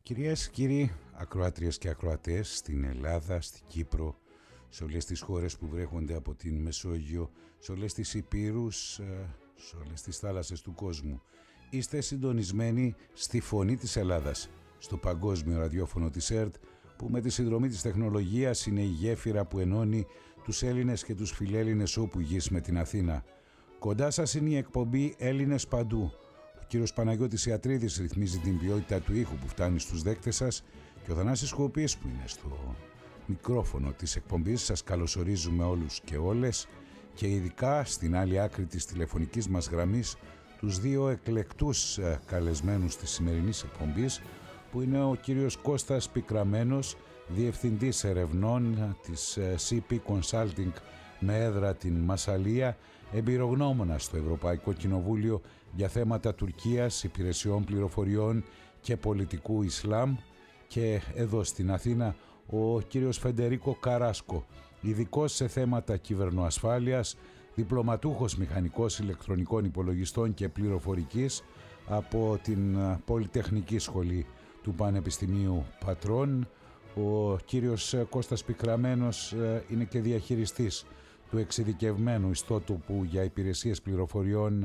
Κυρίες και κύριοι, ακροάτριες και ακροατές στην Ελλάδα, στην Κύπρο, σε όλες τις χώρες που βρέχονται από την Μεσόγειο, σε όλες τις υπήρους, σε όλες τις θάλασσες του κόσμου. Είστε συντονισμένοι στη Φωνή της Ελλάδας, στο παγκόσμιο ραδιόφωνο της ΕΡΤ, που με τη συνδρομή της τεχνολογίας είναι η γέφυρα που ενώνει τους Έλληνες και τους φιλέλληνες όπου γης με την Αθήνα. Κοντά σας είναι η εκπομπή Έλληνες Παντού. Ο κύριος Παναγιώτης Ιατρίδης ρυθμίζει την ποιότητα του ήχου που φτάνει στους δέκτες σας και ο Θανάσης Χουπής που είναι στο μικρόφωνο της εκπομπής. Σας καλωσορίζουμε όλους και όλες και ειδικά στην άλλη άκρη της τηλεφωνικής μας γραμμής τους δύο εκλεκτούς καλεσμένους της σημερινής εκπομπής, που είναι ο κύριος Κώστας Πικραμένος, Διευθυντής Ερευνών της CP Consulting με έδρα την Μασσαλία, εμπειρογνώμονα στο Ευρωπαϊκό Κοινοβούλιο για θέματα Τουρκίας, υπηρεσιών πληροφοριών και πολιτικού Ισλάμ, και εδώ στην Αθήνα ο κύριος Φεντερίκο Καράσκο, ειδικός σε θέματα κυβερνοασφάλειας, διπλωματούχος μηχανικός ηλεκτρονικών υπολογιστών και πληροφορικής από την Πολυτεχνική Σχολή του Πανεπιστημίου Πατρών. Ο κύριος Κώστας Πικραμένος είναι και διαχειριστής του εξειδικευμένου ιστότοπου για υπηρεσίες πληροφοριών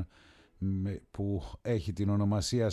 που έχει την ονομασία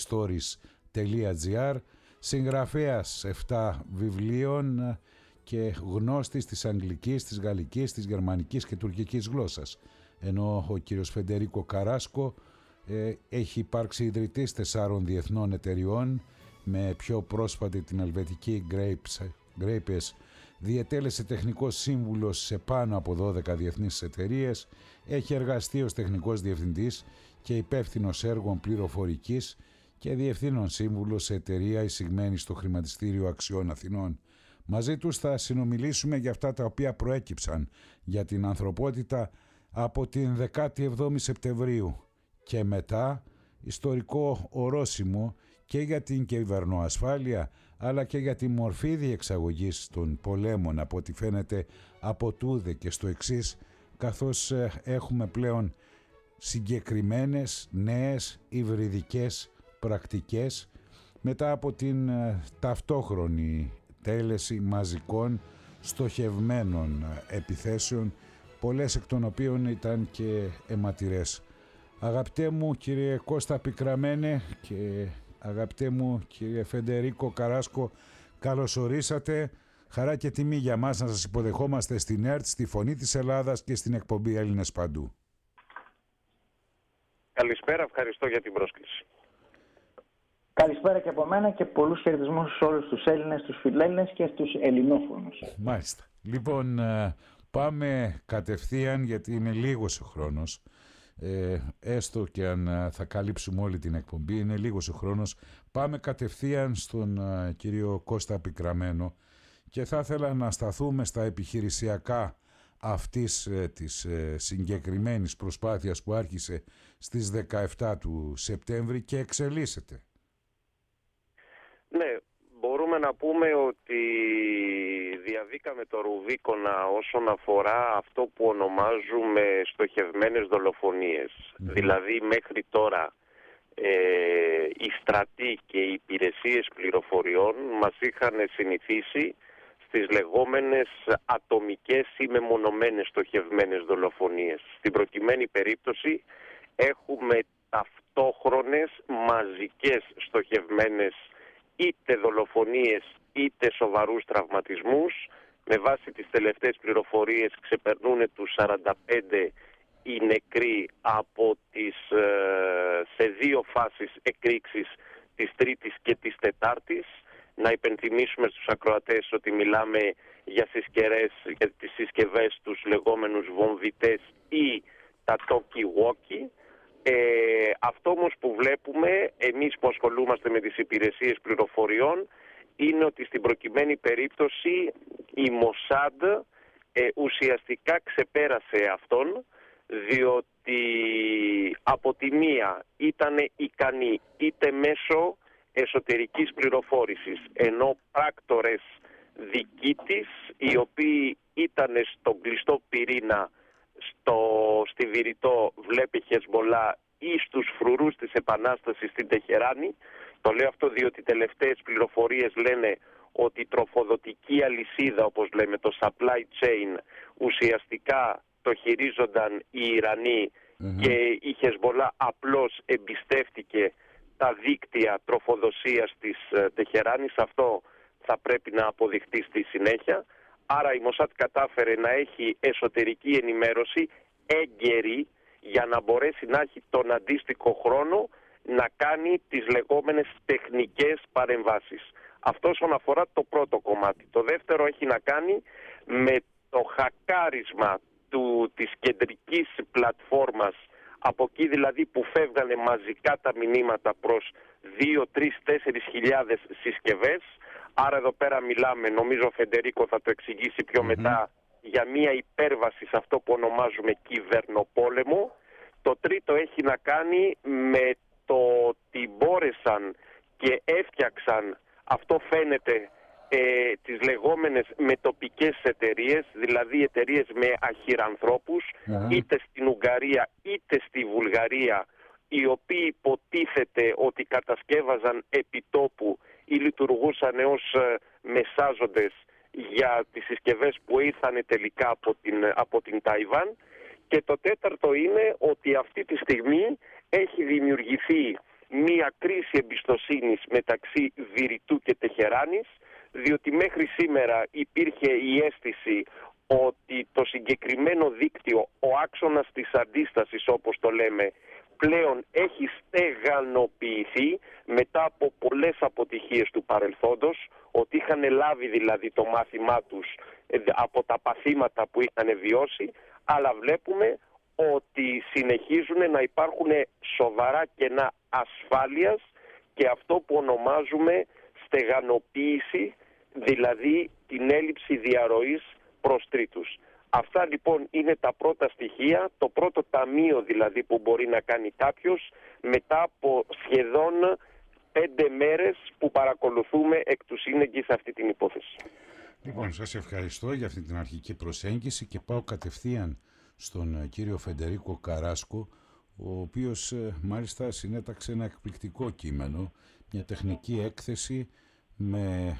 spystories.gr, συγγραφέας 7 βιβλίων και γνώστης της αγγλικής, της γαλλικής, της γερμανικής και τουρκικής γλώσσας. Ενώ ο κύριος Φεντερίκο Καράσκο έχει υπάρξει ιδρυτής 4 διεθνών εταιριών, με πιο πρόσφατη την ελβετική Grapes. Διετέλεσε τεχνικός σύμβουλος σε πάνω από 12 διεθνείς εταιρείες, έχει εργαστεί ως τεχνικός διευθυντής και υπεύθυνος έργων πληροφορικής και διευθύνων σύμβουλος σε εταιρεία εισηγμένη στο Χρηματιστήριο Αξιών Αθηνών. Μαζί τους θα συνομιλήσουμε για αυτά τα οποία προέκυψαν για την ανθρωπότητα από την 17η Σεπτεμβρίου και μετά, ιστορικό ορόσημο και για την κυβερνοασφάλεια αλλά και για τη μορφή διεξαγωγής των πολέμων, από ό,τι φαίνεται από τούδε και στο εξής, καθώς έχουμε πλέον συγκεκριμένες νέες υβριδικές πρακτικές μετά από την ταυτόχρονη τέλεση μαζικών στοχευμένων επιθέσεων, πολλές εκ των οποίων ήταν και αιματηρές. Αγαπητέ μου κύριε Κώστα Πικραμένε και αγαπητέ μου κύριε Φεντερίκο Καράσκο, καλώς ορίσατε. Χαρά και τιμή για μας να σας υποδεχόμαστε στην ΕΡΤ, στη Φωνή της Ελλάδας και στην εκπομπή Έλληνες Παντού. Καλησπέρα, ευχαριστώ για την πρόσκληση. Καλησπέρα και από μένα και πολλούς χαιρετισμούς σε όλους τους Έλληνες, τους φιλέλληνες και τους ελληνόφωνους. Μάλιστα. Λοιπόν, πάμε κατευθείαν, γιατί είναι λίγος ο χρόνος. Έστω και αν θα καλύψουμε όλη την εκπομπή, είναι λίγος ο χρόνος. Πάμε κατευθείαν στον κύριο Κώστα Πικραμένο και θα ήθελα να σταθούμε στα επιχειρησιακά αυτής της συγκεκριμένης προσπάθειας που άρχισε στις 17 του Σεπτέμβρη και εξελίσσεται. Ναι, μπορούμε να πούμε ότι διαβήκαμε το Ρουβίκονα όσον αφορά αυτό που ονομάζουμε στοχευμένες δολοφονίες. Δηλαδή μέχρι τώρα οι στρατοί και οι υπηρεσίες πληροφοριών μας είχαν συνηθίσει στις λεγόμενες ατομικές ή μεμονωμένες στοχευμένες δολοφονίες. Στην προκειμένη περίπτωση έχουμε ταυτόχρονες μαζικές στοχευμένες είτε δολοφονίες είτε σοβαρούς τραυματισμούς. Με βάση τις τελευταίες πληροφορίες ξεπερνούν τους 45 οι νεκροί από σε 2 φάσεις εκρήξης της Τρίτης και της Τετάρτης. Να υπενθυμίσουμε στους ακροατές ότι μιλάμε για τις συσκευές τους λεγόμενους βομβιτές ή τα talkie-walkie. Αυτό όμως που βλέπουμε εμείς που ασχολούμαστε με τις υπηρεσίες πληροφοριών είναι ότι στην προκειμένη περίπτωση η Μοσάντ ουσιαστικά ξεπέρασε αυτόν, διότι από τη μία ήταν ικανή είτε μέσω εσωτερικής πληροφόρησης, ενώ πράκτορες δικοί της, οι οποίοι ήταν στον κλειστό πυρήνα στη Βηρητό, βλέπε Χεσμολά, ή στους φρουρούς της Επανάστασης στην Τεχεράνη, Το λέω αυτό διότι τελευταίες πληροφορίες λένε ότι η τροφοδοτική αλυσίδα, όπως λέμε, το supply chain, ουσιαστικά το χειρίζονταν οι Ιρανοί και η Χεσμολά απλώς εμπιστεύτηκε τα δίκτυα τροφοδοσίας της Τεχεράνης. Αυτό θα πρέπει να αποδειχτεί στη συνέχεια. Άρα η Μοσάτ κατάφερε να έχει εσωτερική ενημέρωση έγκαιρη για να μπορέσει να έχει τον αντίστοιχο χρόνο να κάνει τις λεγόμενες τεχνικές παρεμβάσεις. Αυτό όσον αφορά το πρώτο κομμάτι. Το δεύτερο έχει να κάνει με το χακάρισμα της κεντρικής πλατφόρμας, από εκεί δηλαδή που φεύγανε μαζικά τα μηνύματα προς 2, 3, 4 χιλιάδες συσκευές. Άρα εδώ πέρα μιλάμε, νομίζω ο Φεντερίκο θα το εξηγήσει πιο μετά, για μια υπέρβαση σε αυτό που ονομάζουμε κυβερνοπόλεμο. Το τρίτο έχει να κάνει με το ότι μπόρεσαν και έφτιαξαν, αυτό φαίνεται, τις λεγόμενες μετοπικές εταιρείες, δηλαδή εταιρείες με αχυρανθρώπους, είτε στην Ουγγαρία είτε στη Βουλγαρία, οι οποίοι υποτίθεται ότι κατασκεύαζαν επιτόπου ή λειτουργούσαν ως μεσάζοντες για τις συσκευές που ήρθαν τελικά από την Ταϊβάν. Και το τέταρτο είναι ότι αυτή τη στιγμή έχει δημιουργηθεί μία κρίση εμπιστοσύνης μεταξύ Βηρητού και Τεχεράνης, διότι μέχρι σήμερα υπήρχε η αίσθηση ότι το συγκεκριμένο δίκτυο, ο άξονας της αντίστασης όπως το λέμε, πλέον έχει στεγανοποιηθεί μετά από πολλές αποτυχίες του παρελθόντος, ότι είχαν λάβει δηλαδή το μάθημά τους από τα παθήματα που είχαν βιώσει, αλλά βλέπουμε ότι συνεχίζουν να υπάρχουν σοβαρά κενά ασφάλειας και αυτό που ονομάζουμε στεγανοποίηση, δηλαδή την έλλειψη διαρροής προς τρίτους. Αυτά λοιπόν είναι τα πρώτα στοιχεία, το πρώτο ταμείο δηλαδή που μπορεί να κάνει κάποιος μετά από σχεδόν 5 μέρες που παρακολουθούμε εκ του σύνεγγυς αυτή την υπόθεση. Λοιπόν, σας ευχαριστώ για αυτή την αρχική προσέγγιση και πάω κατευθείαν στον κύριο Φεντερίκο Καράσκο, ο οποίος μάλιστα συνέταξε ένα εκπληκτικό κείμενο, μια τεχνική έκθεση με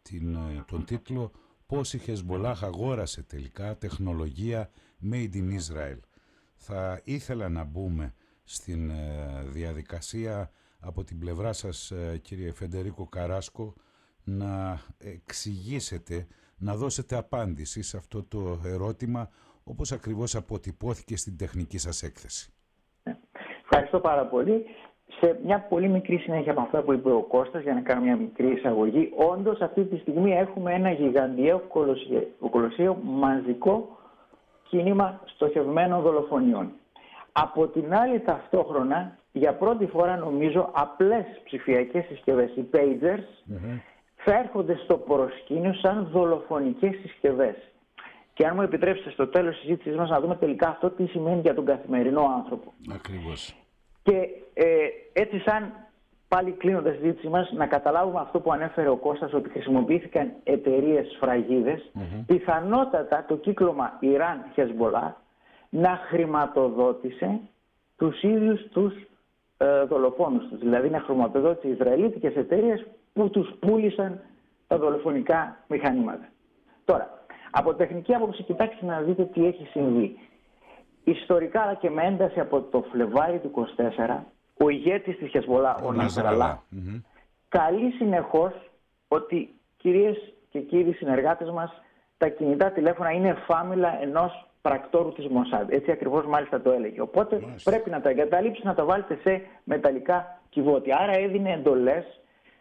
τον τίτλο «Πώς η Χεσμολάχ αγόρασε τελικά τεχνολογία Made in Israel». Θα ήθελα να μπούμε στην διαδικασία από την πλευρά σας, κύριε Φεντερίκο Καράσκο, να εξηγήσετε, να δώσετε απάντηση σε αυτό το ερώτημα, όπως ακριβώς αποτυπώθηκε στην τεχνική σας έκθεση. Ευχαριστώ πάρα πολύ. Σε μια πολύ μικρή συνέχεια από αυτά που είπε ο Κώστας, για να κάνω μια μικρή εισαγωγή, όντως αυτή τη στιγμή έχουμε ένα γιγαντιαίο κολοσσιαίο μαζικό κίνημα στοχευμένων δολοφονιών. Από την άλλη ταυτόχρονα, για πρώτη φορά νομίζω, απλές ψηφιακές συσκευές, οι pagers, θα έρχονται στο προσκήνιο σαν δολοφονικές συσκευές. Και αν μου επιτρέψετε στο τέλος της συζήτησης μας να δούμε τελικά αυτό τι σημαίνει για τον καθημερινό άνθρωπο. Ακριβώς. Και έτσι, σαν πάλι κλείνοντας τη συζήτησή μας, να καταλάβουμε αυτό που ανέφερε ο Κώστας, ότι χρησιμοποιήθηκαν εταιρείες σφραγίδες, πιθανότατα το κύκλωμα Ιράν-Χεσμολά να χρηματοδότησε τους ίδιους τους δολοφόνους τους. Δηλαδή να χρηματοδότησε Ισραηλίτικες εταιρείες που τους πούλησαν τα δολοφονικά μηχανήματα. Τώρα, από τεχνική άποψη, κοιτάξτε να δείτε τι έχει συμβεί. Ιστορικά, αλλά και με ένταση από το Φλεβάρι του 24, ο ηγέτης της Χεσμολά, ο Νασραλά, καλεί συνεχώς ότι, κυρίες και κύριοι συνεργάτες μας, τα κινητά τηλέφωνα είναι φάμιλα ενός πρακτόρου της Μοσάντ. Έτσι ακριβώς μάλιστα το έλεγε. Οπότε πρέπει να τα εγκαταλείψει, να τα βάλετε σε μεταλλικά κυβότια. Άρα έδινε εντολές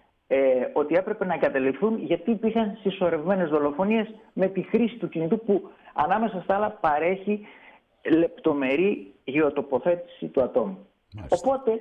ότι έπρεπε να εγκαταλειφθούν, γιατί υπήρχαν συσσωρευμένες δολοφονίες με τη χρήση του κινητού, που ανάμεσα στα άλλα παρέχει λεπτομερή γεωτοποθέτηση του ατόμου. Οπότε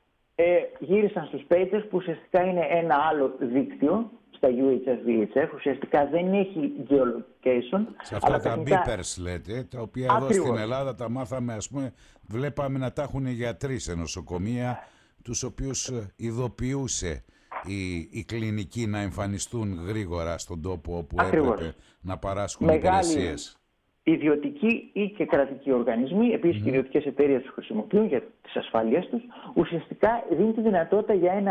γύρισαν στους pagers, που ουσιαστικά είναι ένα άλλο δίκτυο στα UHF-VHF, ουσιαστικά δεν έχει geolocation. Σε αυτά τα beepers λέτε, τα οποία εδώ στην Ελλάδα τα μάθαμε, ας πούμε, βλέπαμε να τα έχουν γιατροί σε νοσοκομεία, τους οποίους ειδοποιούσε η κλινική να εμφανιστούν γρήγορα στον τόπο όπου έπρεπε να παράσχουν υπηρεσίες. Ιδιωτικοί ή και κρατικοί οργανισμοί, επίσης και ιδιωτικές εταιρείες τους χρησιμοποιούν για τις ασφάλειες τους, ουσιαστικά δίνει τη δυνατότητα για ένα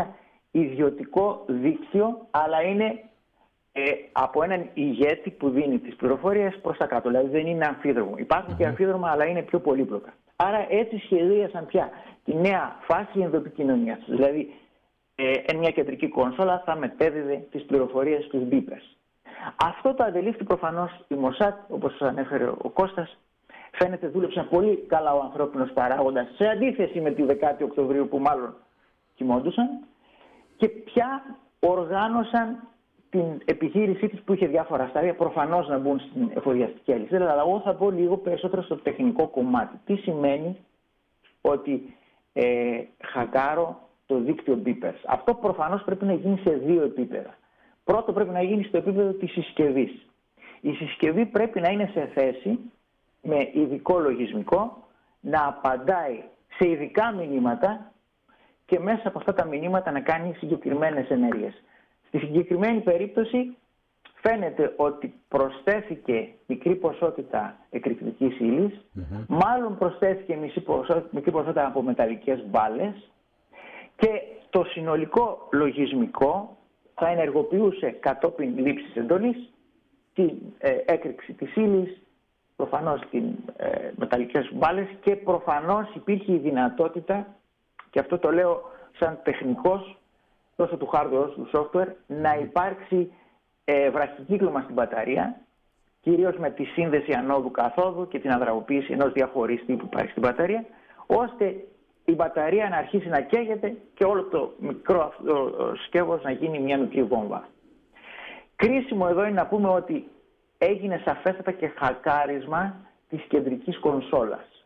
ιδιωτικό δίκτυο, αλλά είναι από έναν ηγέτη που δίνει τις πληροφορίες προς τα κάτω. Δηλαδή δεν είναι αμφίδρομο. Υπάρχουν και αμφίδρομα, αλλά είναι πιο πολύπλοκα. Άρα έτσι σχεδίασαν πια τη νέα φάση ενδοεπικοινωνίας. Δηλαδή μια κεντρική κονσόλα θα μετέδιδε τις πληροφορίες στους beepers. Αυτό το αντελήφθη προφανώς η Μοσάτ, όπως ανέφερε ο Κώστας. Φαίνεται δούλεψαν πολύ καλά ο ανθρώπινος παράγοντας, σε αντίθεση με τη 10η Οκτωβρίου που μάλλον κοιμόντουσαν, και πια οργάνωσαν την επιχείρησή της που είχε διάφορα στάδια, προφανώς να μπουν στην εφοδιαστική αλυσίδα, αλλά εγώ θα πω λίγο περισσότερο στο τεχνικό κομμάτι. Τι σημαίνει ότι χακάρω το δίκτυο beepers? Αυτό προφανώς πρέπει να γίνει σε δύο επίπεδα. Πρώτο, πρέπει να γίνει στο επίπεδο της συσκευής. Η συσκευή πρέπει να είναι σε θέση με ειδικό λογισμικό να απαντάει σε ειδικά μηνύματα και μέσα από αυτά τα μηνύματα να κάνει συγκεκριμένες ενέργειες. Στη συγκεκριμένη περίπτωση φαίνεται ότι προσθέθηκε μικρή ποσότητα εκρηκτικής ύλης, μάλλον προσθέθηκε μικρή ποσότητα από μεταλλικές μπάλες, και το συνολικό λογισμικό θα ενεργοποιούσε κατόπιν λήψης εντολής την έκρηξη της ύλης, προφανώς τις μεταλλικές μπάλες, και προφανώς υπήρχε η δυνατότητα, και αυτό το λέω σαν τεχνικός τόσο του hardware όσο του software, να υπάρξει βραχικύκλωμα στην μπαταρία, κυρίως με τη σύνδεση ανόδου-καθόδου και την αδραγοποίηση ενός διαχωρίστη που υπάρχει στην μπαταρία, ώστε η μπαταρία να αρχίσει να καίγεται και όλο το μικρό αυτό σκεύος να γίνει μια μικρή βόμβα. Κρίσιμο εδώ είναι να πούμε ότι έγινε σαφέστατα και χακάρισμα της κεντρικής κονσόλας.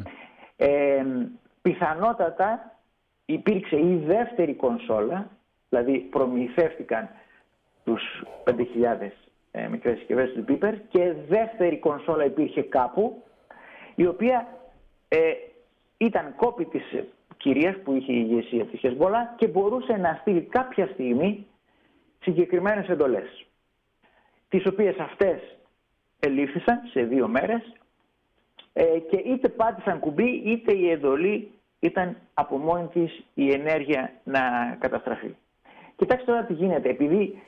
Πιθανότατα υπήρξε η δεύτερη κονσόλα, δηλαδή προμηθεύτηκαν τους 5.000 μικρές συσκευές του beeper, και δεύτερη κονσόλα υπήρχε κάπου, η οποία ήταν κόπη της κυρίας που είχε η ηγεσία της Χεσμπολά και μπορούσε να στείλει κάποια στιγμή συγκεκριμένες εντολές, τις οποίες αυτές ελήφθησαν σε 2 μέρες και είτε πάτησαν κουμπί είτε η εντολή ήταν από μόνη της η ενέργεια να καταστραφεί. Κοιτάξτε τώρα τι γίνεται, επειδή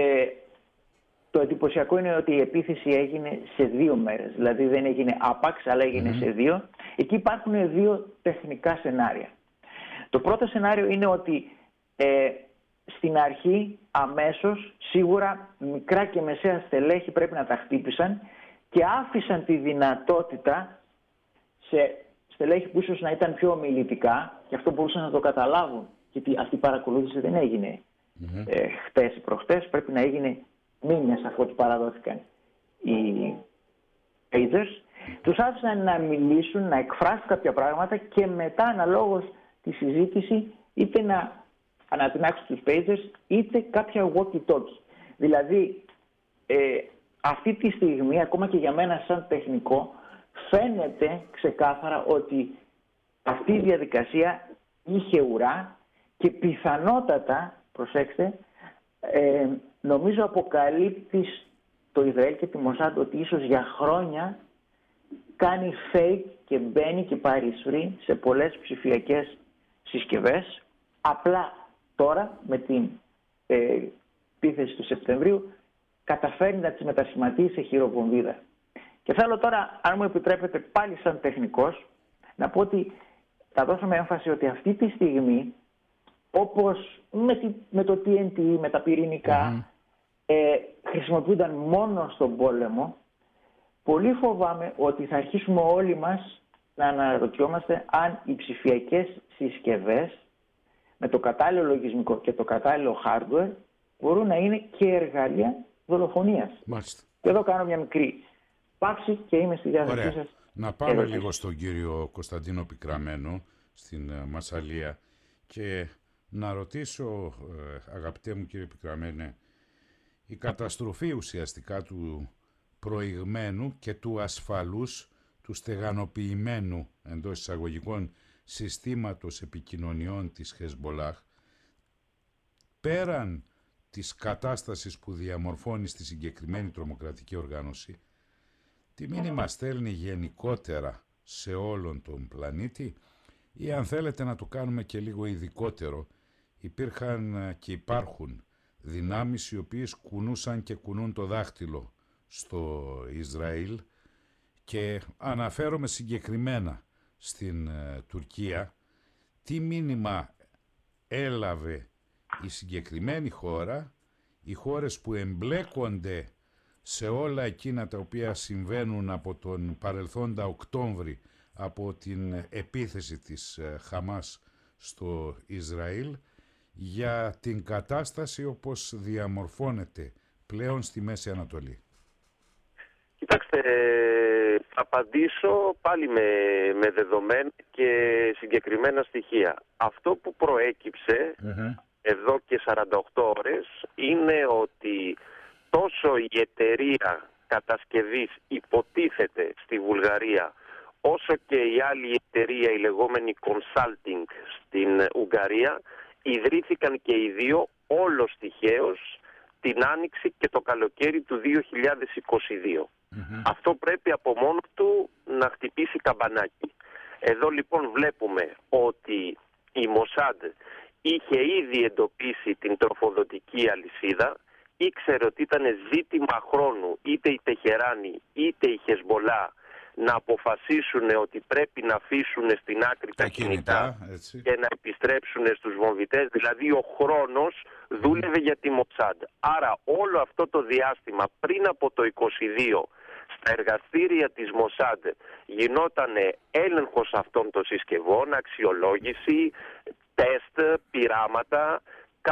το εντυπωσιακό είναι ότι η επίθεση έγινε σε 2 μέρες, δηλαδή δεν έγινε άπαξ αλλά έγινε σε 2. Εκεί υπάρχουν 2 τεχνικά σενάρια. Το πρώτο σενάριο είναι ότι στην αρχή αμέσως σίγουρα μικρά και μεσαία στελέχη πρέπει να τα χτύπησαν και άφησαν τη δυνατότητα σε στελέχη που ίσως να ήταν πιο ομιλητικά, και αυτό μπορούσαν να το καταλάβουν, γιατί αυτή η παρακολούθηση δεν έγινε χτες ή προχτές, πρέπει να έγινε μήνες αφού ότι παραδόθηκαν οι pagers. Τους άφησαν να μιλήσουν, να εκφράσουν κάποια πράγματα και μετά αναλόγως τη συζήτηση είτε να ανατινάξουν τους pagers είτε κάποια walkie-talkie. Δηλαδή αυτή τη στιγμή, ακόμα και για μένα σαν τεχνικό, φαίνεται ξεκάθαρα ότι αυτή η διαδικασία είχε ουρά και πιθανότατα, προσέξτε, νομίζω αποκαλύπτει το Ισραήλ και τη Μοσάντ ότι ίσως για χρόνια κάνει fake και μπαίνει και παρισφρεί σε πολλές ψηφιακές συσκευές. Απλά τώρα με την επίθεση του Σεπτεμβρίου καταφέρνει να τις μετασχηματίσει σε χειροβομβίδα. Και θέλω τώρα, αν μου επιτρέπετε πάλι σαν τεχνικός, να πω ότι θα δώσουμε έμφαση ότι αυτή τη στιγμή, όπως με το TNT, με τα πυρηνικά, χρησιμοποιούνταν μόνο στον πόλεμο, πολύ φοβάμαι ότι θα αρχίσουμε όλοι μας να αναρωτιόμαστε αν οι ψηφιακές συσκευές με το κατάλληλο λογισμικό και το κατάλληλο hardware μπορούν να είναι και εργαλεία δολοφονίας. Μάλιστα. Και εδώ κάνω μια μικρή παύση και είμαι στη διάθεσή σας. Να πάμε λίγο στον κύριο Κωνσταντίνο Πικραμένο στην Μασσαλία και να ρωτήσω, αγαπητέ μου κύριε Πικραμένε, η καταστροφή ουσιαστικά του προηγμένου και του ασφαλούς, του στεγανοποιημένου εντός εισαγωγικών συστήματος επικοινωνιών της Χεσμπολάχ, πέραν της κατάστασης που διαμορφώνει στη συγκεκριμένη τρομοκρατική οργάνωση, τι μήνυμα στέλνει γενικότερα σε όλον τον πλανήτη, ή αν θέλετε να το κάνουμε και λίγο ειδικότερο υπήρχαν και υπάρχουν δυνάμεις οι οποίες κουνούσαν και κουνούν το δάχτυλο στο Ισραήλ, και αναφέρομαι συγκεκριμένα στην Τουρκία. Τι μήνυμα έλαβε η συγκεκριμένη χώρα, οι χώρες που εμπλέκονται σε όλα εκείνα τα οποία συμβαίνουν από τον παρελθόντα Οκτώβρη, από την επίθεση της Χαμάς στο Ισραήλ, για την κατάσταση όπως διαμορφώνεται πλέον στη Μέση Ανατολή? Κοιτάξτε, θα απαντήσω πάλι με δεδομένα και συγκεκριμένα στοιχεία. Αυτό που προέκυψε εδώ και 48 ώρες είναι ότι τόσο η εταιρεία κατασκευής υποτίθεται στη Βουλγαρία, όσο και η άλλη εταιρεία, η λεγόμενη Consulting στην Ουγγαρία, ιδρύθηκαν και οι δύο όλος τυχαίως την Άνοιξη και το καλοκαίρι του 2022. Αυτό πρέπει από μόνο του να χτυπήσει καμπανάκι. Εδώ λοιπόν βλέπουμε ότι η Μοσάντ είχε ήδη εντοπίσει την τροφοδοτική αλυσίδα, ήξερε ότι ήταν ζήτημα χρόνου είτε η Τεχεράνη είτε η Χεσμολά να αποφασίσουν ότι πρέπει να αφήσουν στην άκρη τα κινητά και να επιστρέψουν στους βομβιτές. Δηλαδή ο χρόνος δούλευε για τη Μοσάντ. Άρα όλο αυτό το διάστημα πριν από το 22 στα εργαστήρια της Μοσάντ γινόταν έλεγχος αυτών των συσκευών, αξιολόγηση, τεστ, πειράματα.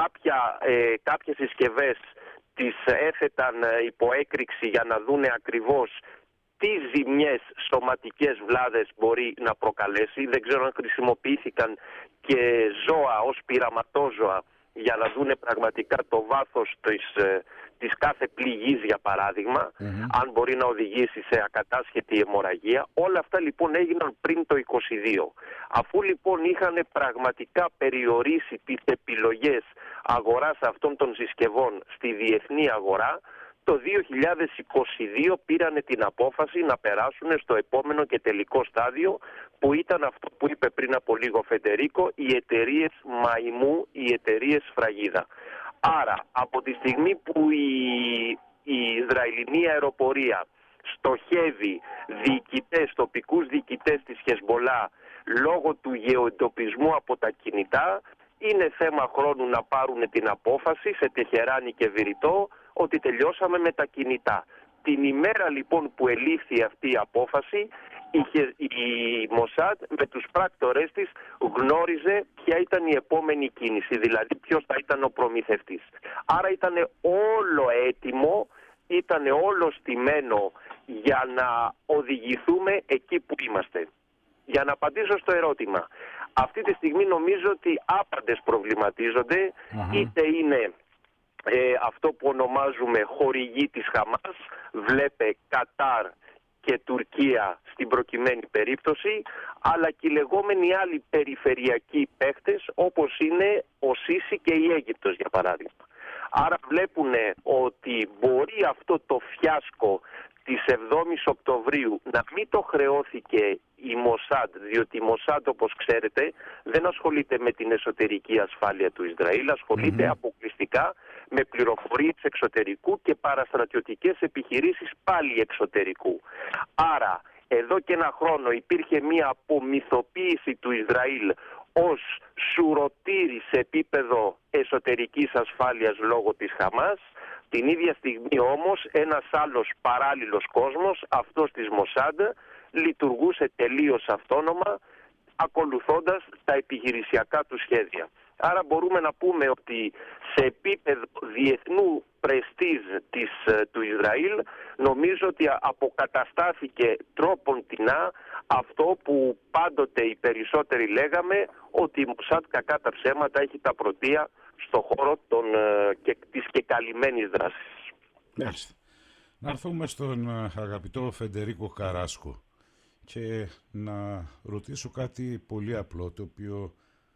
Κάποιες συσκευές τις έθεταν υπό έκρηξη για να δούνε ακριβώς τι ζημιές σωματικές βλάβες μπορεί να προκαλέσει. Δεν ξέρω αν χρησιμοποιήθηκαν και ζώα ως πειραματόζωα για να δούνε πραγματικά το βάθος της κάθε πληγής, για παράδειγμα, αν μπορεί να οδηγήσει σε ακατάσχετη αιμορραγία. Όλα αυτά λοιπόν έγιναν πριν το 22. Αφού λοιπόν είχαν πραγματικά περιορίσει τις επιλογές αγοράς αυτών των συσκευών στη διεθνή αγορά, το 2022 πήρανε την απόφαση να περάσουν στο επόμενο και τελικό στάδιο, που ήταν αυτό που είπε πριν από λίγο ο Φεντερίκο, οι εταιρείες μαϊμού, οι εταιρείες σφραγίδα. Άρα από τη στιγμή που η Ισραηλινή αεροπορία στοχεύει τοπικούς διοικητές της Χεσμολά λόγω του γεωεντοπισμού από τα κινητά, είναι θέμα χρόνου να πάρουν την απόφαση σε Τεχεράνη και Βηρητό ότι τελειώσαμε με τα κινητά. Την ημέρα λοιπόν που ελήφθη αυτή η απόφαση, η Μοσάντ με τους πράκτορες της γνώριζε ποια ήταν η επόμενη κίνηση, δηλαδή ποιος θα ήταν ο προμηθευτής. Άρα ήταν όλο έτοιμο, ήταν όλο στημένο για να οδηγηθούμε εκεί που είμαστε. Για να απαντήσω στο ερώτημα, αυτή τη στιγμή νομίζω ότι άπαντες προβληματίζονται, είτε είναι αυτό που ονομάζουμε χορηγοί της Χαμάς, βλέπε Κατάρ και Τουρκία στην προκειμένη περίπτωση, αλλά και οι λεγόμενοι άλλοι περιφερειακοί παίχτες, όπως είναι ο Σίση και η Αίγυπτος, για παράδειγμα. Άρα βλέπουν ότι μπορεί αυτό το φιάσκο της 7ης Οκτωβρίου να μην το χρεώθηκε η Μοσάντ, διότι η Μοσάντ, όπως ξέρετε, δεν ασχολείται με την εσωτερική ασφάλεια του Ισραήλ, ασχολείται αποκλειστικά με πληροφορίες εξωτερικού και παραστρατιωτικές επιχειρήσεις πάλι εξωτερικού. Άρα, εδώ και ένα χρόνο υπήρχε μία απομυθοποίηση του Ισραήλ ως σουρωτήρι σε επίπεδο εσωτερικής ασφάλειας λόγω της Χαμάς. Την ίδια στιγμή όμως ένας άλλος παράλληλος κόσμος, αυτός της Μοσάντ, λειτουργούσε τελείως αυτόνομα, ακολουθώντας τα επιχειρησιακά του σχέδια. Άρα μπορούμε να πούμε ότι σε επίπεδο διεθνού πρεστίζ του Ισραήλ, νομίζω ότι αποκαταστάθηκε τρόπον-τινά αυτό που πάντοτε οι περισσότεροι λέγαμε, ότι η Μοσάντ, κακά τα ψέματα, έχει τα πρωτεία στον χώρο της κεκαλυμμένης δράσης. Μάλιστα. Να έρθουμε στον αγαπητό Φεντερίκο Καράσκο και να ρωτήσω κάτι πολύ απλό, το οποίο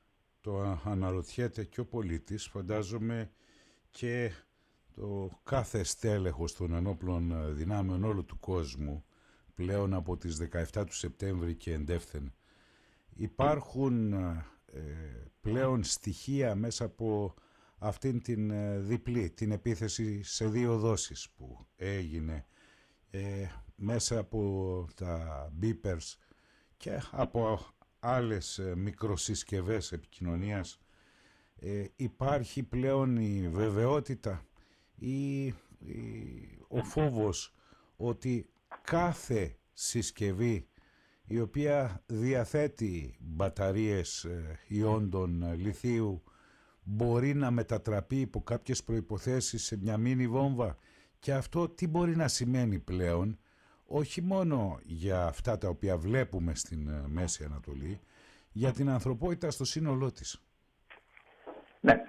το αναρωτιέται και ο πολίτης, φαντάζομαι και το κάθε στέλεχος των ενόπλων δυνάμεων όλου του κόσμου, πλέον από τις 17 του Σεπτέμβρη και εντεύθεν. Υπάρχουν πλέον στοιχεία μέσα από αυτήν την διπλή, την επίθεση σε 2 δόσεις που έγινε μέσα από τα beepers και από άλλες μικροσυσκευές επικοινωνίας. Υπάρχει πλέον η βεβαιότητα ή ο φόβος ότι κάθε συσκευή η οποία διαθέτει μπαταρίες ιόντων λιθίου μπορεί να μετατραπεί υπό κάποιες προϋποθέσεις σε μια μίνι βόμβα, και αυτό τι μπορεί να σημαίνει πλέον όχι μόνο για αυτά τα οποία βλέπουμε στην Μέση Ανατολή, για την ανθρωπότητα στο σύνολό της. Ναι.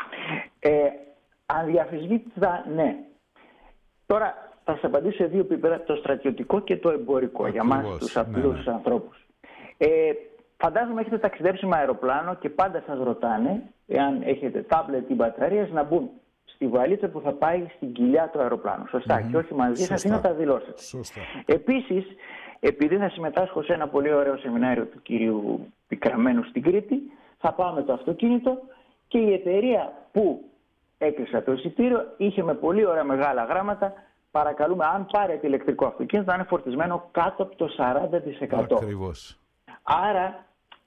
Αδιαφυσβήτητα ναι. Τώρα θα σας απαντήσω σε 2 επίπεδα, το στρατιωτικό και το εμπορικό. Ακριβώς, για μας τους απλούς ανθρώπους. Φαντάζομαι έχετε ταξιδέψει με αεροπλάνο και πάντα σας ρωτάνε, εάν έχετε τάμπλετ ή μπαταρίες, να μπουν στη βαλίτσα που θα πάει στην κοιλιά του αεροπλάνου. Σωστά. Και όχι μαζί σας ή να τα δηλώσετε. Σωστά. Επίσης, επειδή θα συμμετάσχω σε ένα πολύ ωραίο σεμινάριο του κυρίου Πικραμένου στην Κρήτη, θα πάω με το αυτοκίνητο και η εταιρεία που έκλεισα το εισιτήριο είχε με πολύ ωραία μεγάλα γράμματα: παρακαλούμε, αν πάρετε ηλεκτρικό αυτοκίνητο, να είναι φορτισμένο κάτω από το 40%. Ακριβώς. Άρα,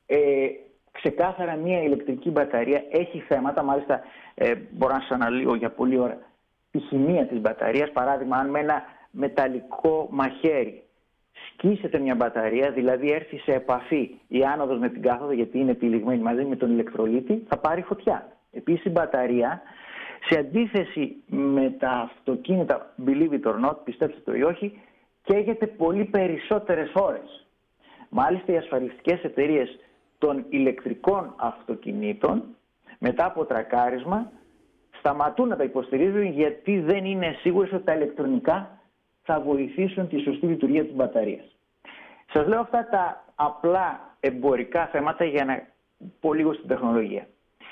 ξεκάθαρα μια ηλεκτρική μπαταρία έχει θέματα. Μάλιστα, μπορώ να σας αναλύω για πολλή ώρα τη χημεία της μπαταρίας. Παράδειγμα, αν με ένα μεταλλικό μαχαίρι σκίσετε μια μπαταρία, δηλαδή έρθει σε επαφή η άνοδος με την κάθοδο, γιατί είναι τυλιγμένη μαζί με τον ηλεκτρολίτη, θα πάρει φωτιά. Επίσης, η μπαταρία, σε αντίθεση με τα αυτοκίνητα, believe it or not, πιστέψτε το ή όχι, καίγεται πολύ περισσότερες ώρες. Μάλιστα, οι ασφαλιστικές εταιρείες των ηλεκτρικών αυτοκινήτων, μετά από τρακάρισμα, σταματούν να τα υποστηρίζουν, γιατί δεν είναι σίγουρες ότι τα ηλεκτρονικά θα βοηθήσουν τη σωστή λειτουργία της μπαταρίας. Σας λέω αυτά τα απλά εμπορικά θέματα για να πω λίγο στην τεχνολογία.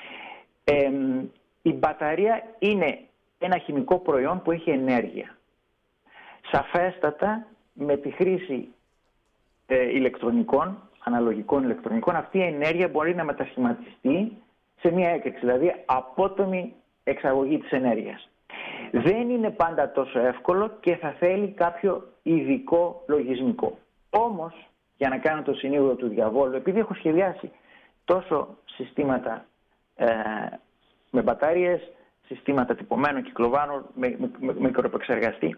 Η μπαταρία είναι ένα χημικό προϊόν που έχει ενέργεια. Σαφέστατα, με τη χρήση ηλεκτρονικών, αναλογικών ηλεκτρονικών, αυτή η ενέργεια μπορεί να μετασχηματιστεί σε μια έκρηξη, δηλαδή απότομη εξαγωγή της ενέργειας. Δεν είναι πάντα τόσο εύκολο και θα θέλει κάποιο ειδικό λογισμικό. Όμως, για να κάνω το συνήγορο του διαβόλου, επειδή έχω σχεδιάσει τόσο συστήματα με μπαταρίες, συστήματα τυπωμένων κυκλοβάνων, με μικροεπεξεργαστή,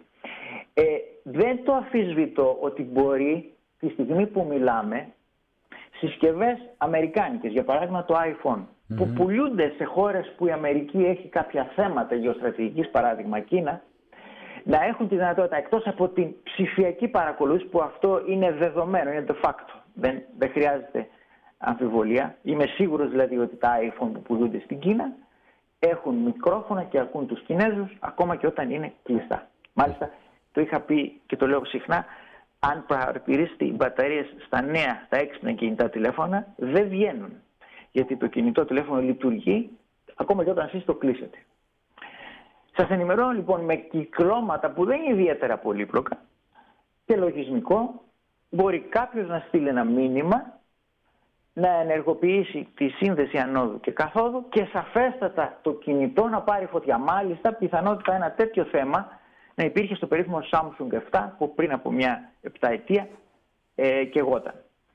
δεν το αμφισβητώ ότι μπορεί τη στιγμή που μιλάμε συσκευές αμερικάνικες, για παράδειγμα το iPhone, που πουλούνται σε χώρες που η Αμερική έχει κάποια θέματα γεωστρατηγικής, παράδειγμα Κίνα, να έχουν τη δυνατότητα, εκτός από την ψηφιακή παρακολούθηση, που αυτό είναι δεδομένο, είναι de facto, δεν χρειάζεται αμφιβολία. Είμαι σίγουρος δηλαδή ότι τα iPhone που πουλούνται στην Κίνα έχουν μικρόφωνα και ακούν τους Κινέζους, ακόμα και όταν είναι κλειστά. Μάλιστα, το είχα πει και το λέω συχνά, αν παρατηρήσετε, οι μπαταρίες στα νέα, στα έξυπνα κινητά τηλέφωνα δεν βγαίνουν. Γιατί το κινητό τηλέφωνο λειτουργεί ακόμα και όταν εσείς το κλείσετε. Σας ενημερώνω λοιπόν με κυκλώματα που δεν είναι ιδιαίτερα πολύπλοκα και λογισμικό. Μπορεί κάποιος να στείλει ένα μήνυμα, να ενεργοποιήσει τη σύνδεση ανόδου και καθόδου και σαφέστατα το κινητό να πάρει φωτιά. Μάλιστα, πιθανότητα ένα τέτοιο θέμα να υπήρχε στο περίφημο Samsung 7 που πριν από μια 7 ετία καιγόταν.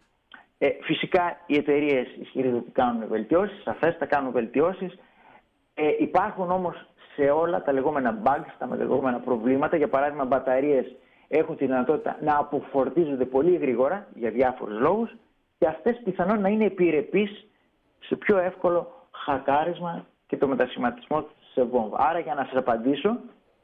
Φυσικά οι εταιρείες ισχυρίζονται ότι κάνουν βελτιώσεις, σαφέστα κάνουν βελτιώσεις. Υπάρχουν όμως σε όλα τα λεγόμενα bugs, τα λεγόμενα προβλήματα. Για παράδειγμα, μπαταρίες έχουν τη δυνατότητα να αποφορτίζονται πολύ γρήγορα για διάφορους λόγους και αυτές πιθανόν να είναι επιρρεπείς σε πιο εύκολο χακάρισμα και το μετασχηματισμό σε βόμβα. Άρα, για να σας απαντήσω,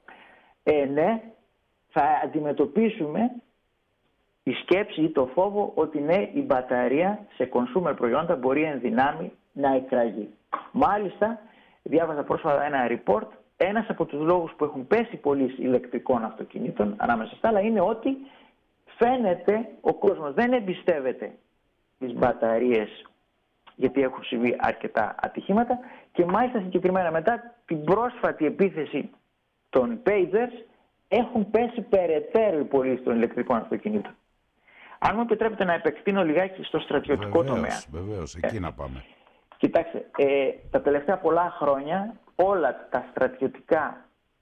ναι, θα αντιμετωπίσουμε η σκέψη ή το φόβο ότι ναι, η μπαταρία σε consumer προϊόντα μπορεί εν δυνάμει να εκραγεί. Μάλιστα, διάβαζα πρόσφατα ένα report, ένας από τους λόγους που έχουν πέσει πωλήσεις ηλεκτρικών αυτοκινήτων, ανάμεσα στα άλλα, είναι ότι φαίνεται ο κόσμος δεν εμπιστεύεται τις μπαταρίες, γιατί έχουν συμβεί αρκετά ατυχήματα, και μάλιστα συγκεκριμένα μετά την πρόσφατη επίθεση των pagers έχουν πέσει περαιτέρω οι πωλήσεις των ηλεκτρικών αυτοκινήτων. Αν μου επιτρέπετε να επεκτείνω λιγάκι στο στρατιωτικό τομέα. Βεβαίως, εκεί να πάμε. Κοιτάξτε, τα τελευταία πολλά χρόνια όλα τα στρατιωτικές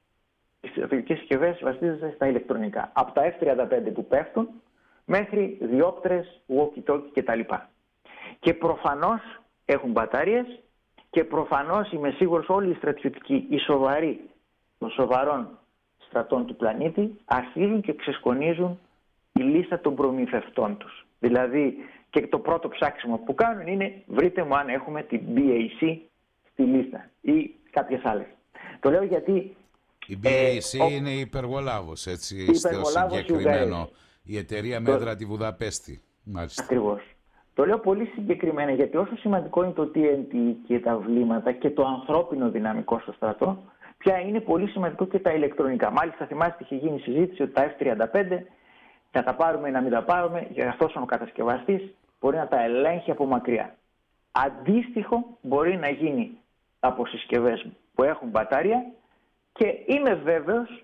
συσκευές βασίζονται στα ηλεκτρονικά. Από τα F-35 που πέφτουν μέχρι διόπτρες, walkie-talkie κτλ. Και προφανώς έχουν μπαταρίες και προφανώς είμαι σίγουρος όλοι οι στρατιωτικοί, οι σοβαροί των σοβαρών στρατών του πλανήτη αρχίζουν και ξεσκονίζουν η λίστα των προμηθευτών τους. Δηλαδή και το πρώτο ψάξιμο που κάνουν είναι βρείτε μου αν έχουμε την BAC στη λίστα ή κάποιες άλλες. Το λέω γιατί... Η BAC είναι η υπεργολάβος, έτσι, στο συγκεκριμένο. Η εταιρεία με έδρα τη Βουδαπέστη. Μάλιστα. Ακριβώς. Το λέω πολύ συγκεκριμένα γιατί όσο σημαντικό είναι το TNT και τα βλήματα και το ανθρώπινο δυναμικό στο στρατό, πια είναι πολύ σημαντικό και τα ηλεκτρονικά. Μάλιστα θυμάστε είχε γίνει συζήτηση ότι τα F-35 θα τα πάρουμε ή να μην τα πάρουμε, για αυτός ο κατασκευαστής μπορεί να τα ελέγχει από μακριά. Αντίστοιχο μπορεί να γίνει από συσκευές που έχουν μπατάρια και είμαι βέβαιος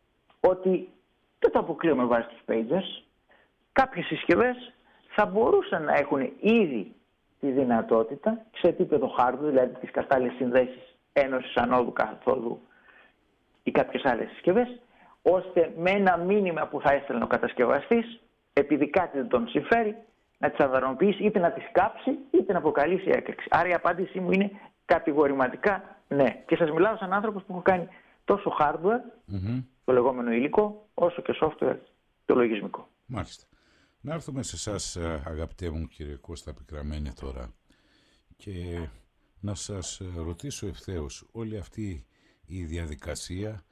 ότι δεν το αποκλείω βάσει τους pagers, κάποιες συσκευές θα μπορούσαν να έχουν ήδη τη δυνατότητα σε επίπεδο hardware, δηλαδή τις κατάλληλες συνδέσεις ένωσης ανόδου καθόδου ή κάποιες άλλες συσκευές, ώστε με ένα μήνυμα που θα έστελνε ο κατασκευαστής, επειδή κάτι δεν τον συμφέρει, να τις αδρανοποιήσει, είτε να τις κάψει, είτε να αποκαλύψει έκρηξη. Άρα η απάντησή μου είναι κατηγορηματικά ναι. Και σας μιλάω σαν άνθρωπος που έχω κάνει τόσο hardware, το λεγόμενο υλικό, όσο και software, το λογισμικό. Μάλιστα. Να έρθουμε σε εσάς, αγαπητέ μου κύριε Κώστα Πικραμένη τώρα, και να σας ρωτήσω ευθέως όλη αυτή η διαδικασία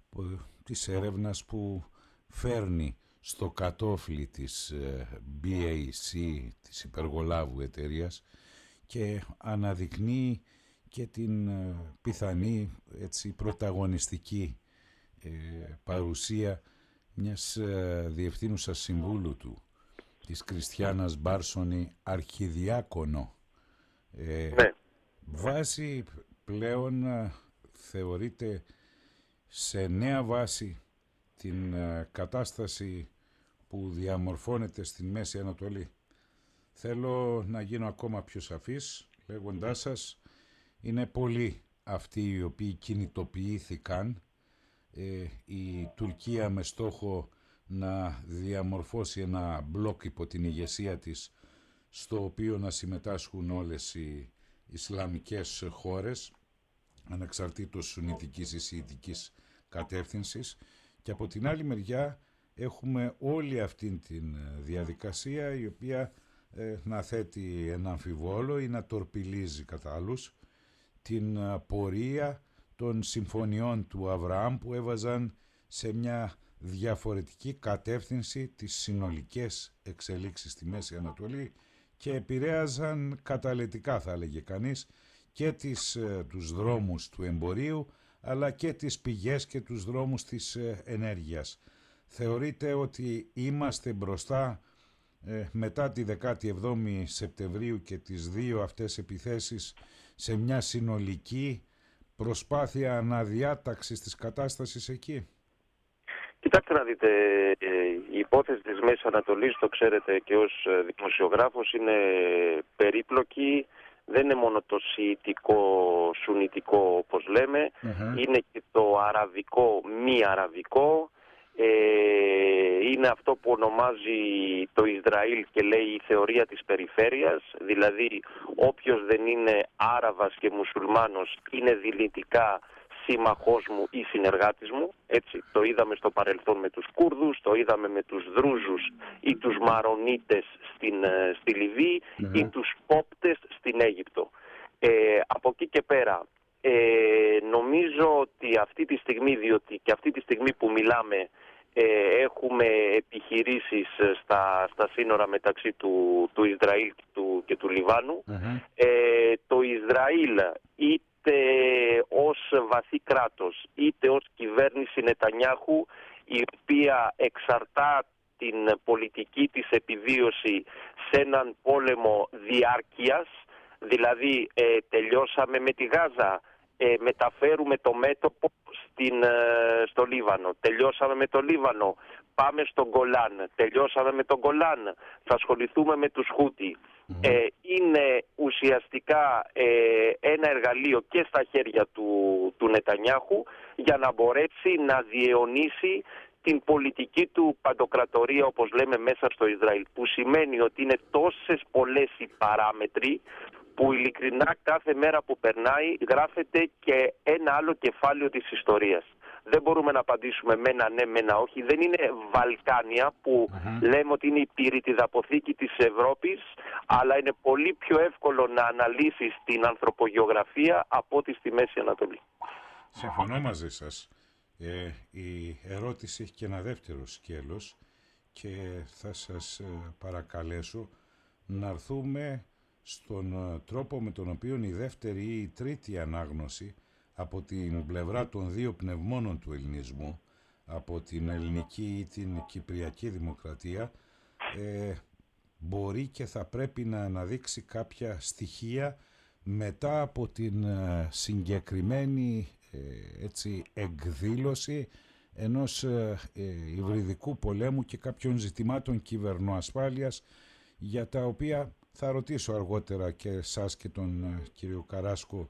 της έρευνας που φέρνει στο κατόφλι της BAC, της υπεργολάβου εταιρείας, και αναδεικνύει και την πιθανή πρωταγωνιστική παρουσία μιας διευθύνουσας συμβούλου του, της Κριστιάνας Μπάρσονη, αρχιδιάκονο. Ναι. Βάση πλέον θεωρείται σε νέα βάση την κατάσταση που διαμορφώνεται στην Μέση Ανατολή. Θέλω να γίνω ακόμα πιο σαφής λέγοντάς σας, είναι πολλοί αυτοί οι οποίοι κινητοποιήθηκαν, η Τουρκία με στόχο να διαμορφώσει ένα μπλοκ υπό την ηγεσία της, στο οποίο να συμμετάσχουν όλες οι Ισλαμικές χώρες, ανεξαρτήτως σουνιτικής ή σιητικής κατεύθυνσης, και από την άλλη μεριά έχουμε όλη αυτή τη διαδικασία η οποία να θέτει ένα αμφιβόλο ή να τορπιλίζει κατά άλλους την πορεία των συμφωνιών του Αβραάμ, που έβαζαν σε μια διαφορετική κατεύθυνση τις συνολικές εξελίξεις στη Μέση Ανατολή και επηρέαζαν καταλυτικά, θα έλεγε κανείς, και τους δρόμους του εμπορίου, αλλά και τις πηγές και τους δρόμους της ενέργειας. Θεωρείτε ότι είμαστε μπροστά μετά τη 17η Σεπτεμβρίου και τις δύο αυτές επιθέσεις σε μια συνολική προσπάθεια αναδιάταξης της κατάστασης εκεί? Κοιτάξτε να δείτε, η υπόθεση της Μέσης Ανατολής, το ξέρετε και ως δημοσιογράφος, είναι περίπλοκη. Δεν είναι μόνο το σιητικό, σουνιτικό όπως λέμε, είναι και το αραβικό, μη αραβικό. Είναι αυτό που ονομάζει το Ισραήλ και λέει η θεωρία της περιφέρειας, δηλαδή όποιος δεν είναι Άραβας και Μουσουλμάνος είναι δυνητικά σύμμαχός μου ή συνεργάτης μου. Έτσι, το είδαμε στο παρελθόν με τους Κούρδους, το είδαμε με τους Δρούζους ή τους Μαρονίτες στη Λιβύη ή τους Κόπτες στην Αίγυπτο. Από εκεί και πέρα νομίζω ότι αυτή τη στιγμή, διότι και αυτή τη στιγμή που μιλάμε έχουμε επιχειρήσεις στα σύνορα μεταξύ του Ισραήλ και του Λιβάνου, το Ισραήλ είτε ως βαθύ κράτος είτε ως κυβέρνηση Νετανιάχου, η οποία εξαρτά την πολιτική της επιβίωση σε έναν πόλεμο διάρκειας, δηλαδή τελειώσαμε με τη Γάζα, μεταφέρουμε το μέτωπο στο Λίβανο, τελειώσαμε με το Λίβανο, πάμε στον Γκολάν, τελειώσαμε με τον Γκολάν, θα ασχοληθούμε με τους Χούτι. είναι ουσιαστικά ένα εργαλείο και στα χέρια του Νετανιάχου για να μπορέσει να διαιωνίσει την πολιτική του παντοκρατορία, όπως λέμε, μέσα στο Ισραήλ, που σημαίνει ότι είναι τόσες πολλές οι παράμετροι που ειλικρινά κάθε μέρα που περνάει γράφεται και ένα άλλο κεφάλαιο της ιστορίας. Δεν μπορούμε να απαντήσουμε με ένα ναι, με ένα όχι. Δεν είναι Βαλκάνια που λέμε ότι είναι η πυρητιδαποθήκη της Ευρώπης, αλλά είναι πολύ πιο εύκολο να αναλύσεις την ανθρωπογεωγραφία από ό,τι στη Μέση Ανατολή. Συμφωνώ μαζί σας. Η ερώτηση έχει και ένα δεύτερο σκέλος και θα σας παρακαλέσω να έρθουμε στον τρόπο με τον οποίο η δεύτερη ή η τρίτη ανάγνωση από την πλευρά των δύο πνευμόνων του ελληνισμού, από την ελληνική ή την κυπριακή δημοκρατία, μπορεί και θα πρέπει να αναδείξει κάποια στοιχεία μετά από την συγκεκριμένη εκδήλωση ενός υβριδικού πολέμου και κάποιων ζητημάτων κυβερνοασφάλειας, για τα οποία θα ρωτήσω αργότερα και εσάς και τον κύριο Καράσκο.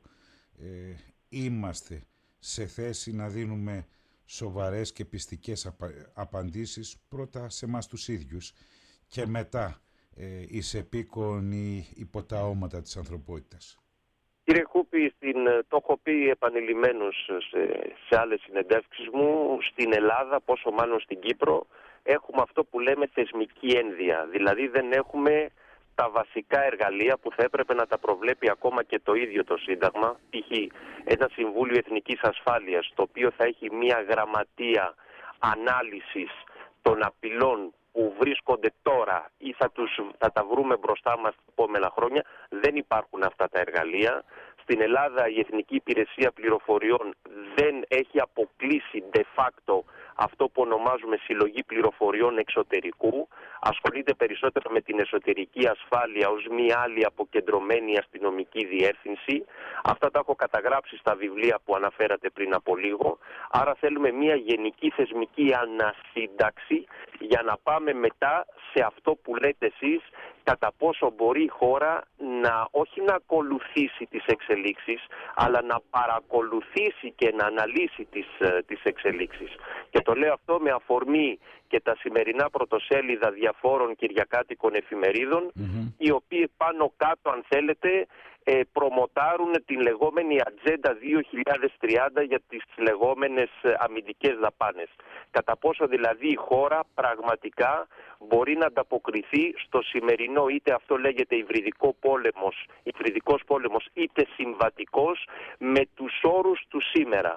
Είμαστε σε θέση να δίνουμε σοβαρές και πιστικές απαντήσεις πρώτα σε εμάς τους ίδιους και μετά εις επίκον ή υπό τα όματα της ανθρωπότητας? Κύριε Χούπη, το έχω πει επανειλημμένως σε άλλες συνεντεύξεις μου, στην Ελλάδα, πόσο μάλλον στην Κύπρο, έχουμε αυτό που λέμε θεσμική ένδυα. Δηλαδή δεν έχουμε τα βασικά εργαλεία που θα έπρεπε να τα προβλέπει ακόμα και το ίδιο το Σύνταγμα, π.χ. ένα Συμβούλιο Εθνικής Ασφάλειας, το οποίο θα έχει μια γραμματεία ανάλυσης των απειλών που βρίσκονται τώρα ή θα τα βρούμε μπροστά μας τα επόμενα χρόνια. Δεν υπάρχουν αυτά τα εργαλεία. Στην Ελλάδα η Εθνική Υπηρεσία Πληροφοριών δεν έχει αποκλείσει de facto αυτό που ονομάζουμε συλλογή πληροφοριών εξωτερικού. Ασχολείται περισσότερο με την εσωτερική ασφάλεια ως μία άλλη αποκεντρωμένη αστυνομική διεύθυνση. Αυτά τα έχω καταγράψει στα βιβλία που αναφέρατε πριν από λίγο. Άρα θέλουμε μία γενική θεσμική ανασύνταξη για να πάμε μετά σε αυτό που λέτε εσείς, κατά πόσο μπορεί η χώρα να όχι να ακολουθήσει τις εξελίξεις, αλλά να παρακολουθήσει και να αναλύσει τις εξελίξεις. Και το λέω αυτό με αφορμή και τα σημερινά πρωτοσέλιδα διαφόρων κυριακάτικων εφημερίδων, οι οποίοι πάνω κάτω, αν θέλετε, προμοτάρουν την λεγόμενη Ατζέντα 2030 για τις λεγόμενες αμυντικές δαπάνες. Κατά πόσο δηλαδή η χώρα πραγματικά μπορεί να ανταποκριθεί στο σημερινό, είτε αυτό λέγεται υβριδικός πόλεμος, είτε συμβατικός, με τους όρους του σήμερα.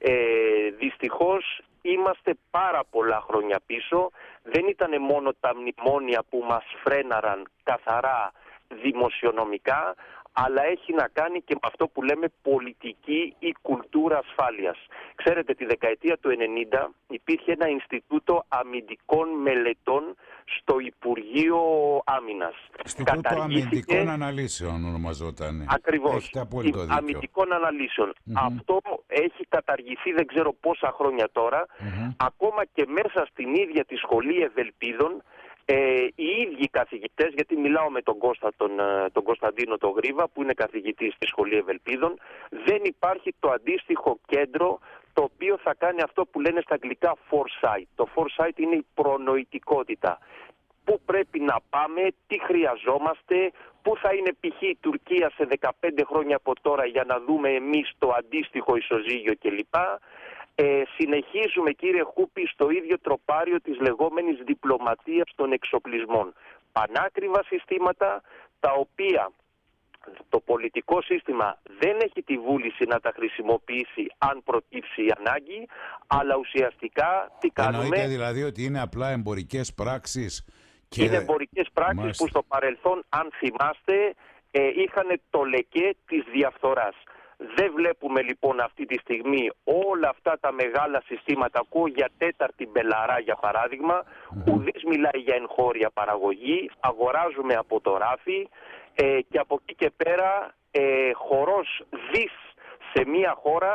Δυστυχώς είμαστε πάρα πολλά χρόνια πίσω. Δεν ήταν μόνο τα μνημόνια που μας φρέναραν καθαρά δημοσιονομικά, αλλά έχει να κάνει και με αυτό που λέμε πολιτική ή κουλτούρα ασφάλειας. Ξέρετε, τη δεκαετία του 90 υπήρχε ένα Ινστιτούτο Αμυντικών Μελετών στο Υπουργείο Άμυνας. Ινστιτούτο Αμυντικών Αναλύσεων ονομαζόταν. Ακριβώς. Αμυντικών Αναλύσεων. Αυτό έχει καταργηθεί δεν ξέρω πόσα χρόνια τώρα. Ακόμα και μέσα στην ίδια τη Σχολή Ευελπίδων, οι ίδιοι καθηγητές, γιατί μιλάω με τον Κωνσταντίνο τον Γρίβα που είναι καθηγητής στη Σχολή Ευελπίδων, δεν υπάρχει το αντίστοιχο κέντρο το οποίο θα κάνει αυτό που λένε στα αγγλικά foresight. Το foresight είναι η προνοητικότητα. Πού πρέπει να πάμε, τι χρειαζόμαστε, πού θα είναι π.χ. η Τουρκία σε 15 χρόνια από τώρα για να δούμε εμείς το αντίστοιχο ισοζύγιο κλπ. Συνεχίζουμε, κύριε Χούπη, στο ίδιο τροπάριο της λεγόμενης διπλωματίας των εξοπλισμών. Πανάκριβα συστήματα, τα οποία το πολιτικό σύστημα δεν έχει τη βούληση να τα χρησιμοποιήσει αν προκύψει η ανάγκη, αλλά ουσιαστικά τι κάνουμε? Εννοείται δηλαδή ότι είναι απλά εμπορικές πράξεις? Είναι εμπορικές πράξεις που στο παρελθόν, αν θυμάστε, είχαν το λεκέ της διαφθοράς. Δεν βλέπουμε λοιπόν αυτή τη στιγμή όλα αυτά τα μεγάλα συστήματα. Ακούω για τέταρτη μπελαρά για παράδειγμα, ουδής μιλάει για εγχώρια παραγωγή, αγοράζουμε από το ράφι και από εκεί και πέρα χορός δις σε μια χώρα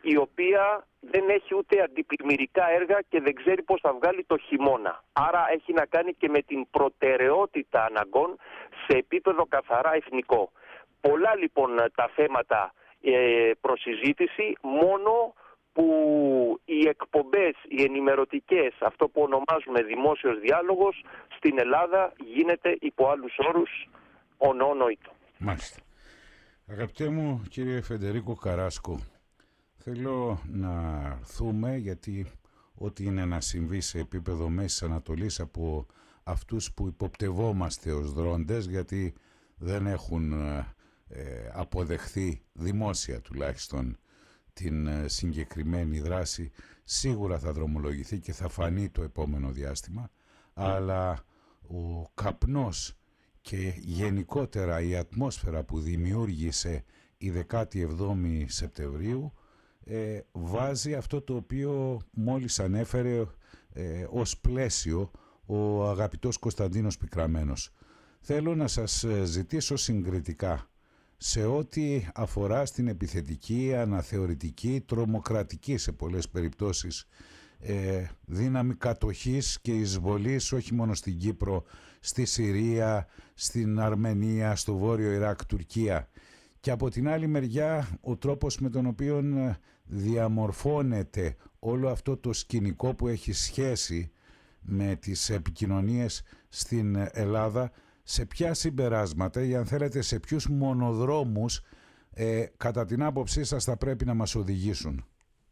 η οποία δεν έχει ούτε αντιπλημμυρικά έργα και δεν ξέρει πώς θα βγάλει το χειμώνα. Άρα έχει να κάνει και με την προτεραιότητα αναγκών σε επίπεδο καθαρά εθνικό. Πολλά λοιπόν τα θέματα προς συζήτηση, μόνο που οι εκπομπές, οι ενημερωτικές, αυτό που ονομάζουμε δημόσιος διάλογος, στην Ελλάδα γίνεται υπό άλλους όρους ονονοήτο. Μάλιστα. Αγαπητέ μου κύριε Φεντερίκο Καράσκο, θέλω να έρθουμε, γιατί ό,τι είναι να συμβεί σε επίπεδο Μέσης Ανατολής από αυτούς που υποπτευόμαστε ως δρόντες, γιατί δεν έχουν αποδεχθεί δημόσια τουλάχιστον την συγκεκριμένη δράση, σίγουρα θα δρομολογηθεί και θα φανεί το επόμενο διάστημα, αλλά ο καπνός και γενικότερα η ατμόσφαιρα που δημιούργησε η 17η Σεπτεμβρίου βάζει αυτό το οποίο μόλις ανέφερε ως πλαίσιο ο αγαπητός Κωνσταντίνος Πικραμένος. Θέλω να σας ζητήσω συγκριτικά σε ό,τι αφορά στην επιθετική, αναθεωρητική, τρομοκρατική σε πολλές περιπτώσεις δύναμη κατοχής και εισβολής όχι μόνο στην Κύπρο, στη Συρία, στην Αρμενία, στο Βόρειο Ιράκ, Τουρκία, και από την άλλη μεριά ο τρόπος με τον οποίο διαμορφώνεται όλο αυτό το σκηνικό που έχει σχέση με τις επικοινωνίες στην Ελλάδα, σε ποια συμπεράσματα ή αν θέλετε σε ποιους μονοδρόμους κατά την άποψή σας θα πρέπει να μας οδηγήσουν?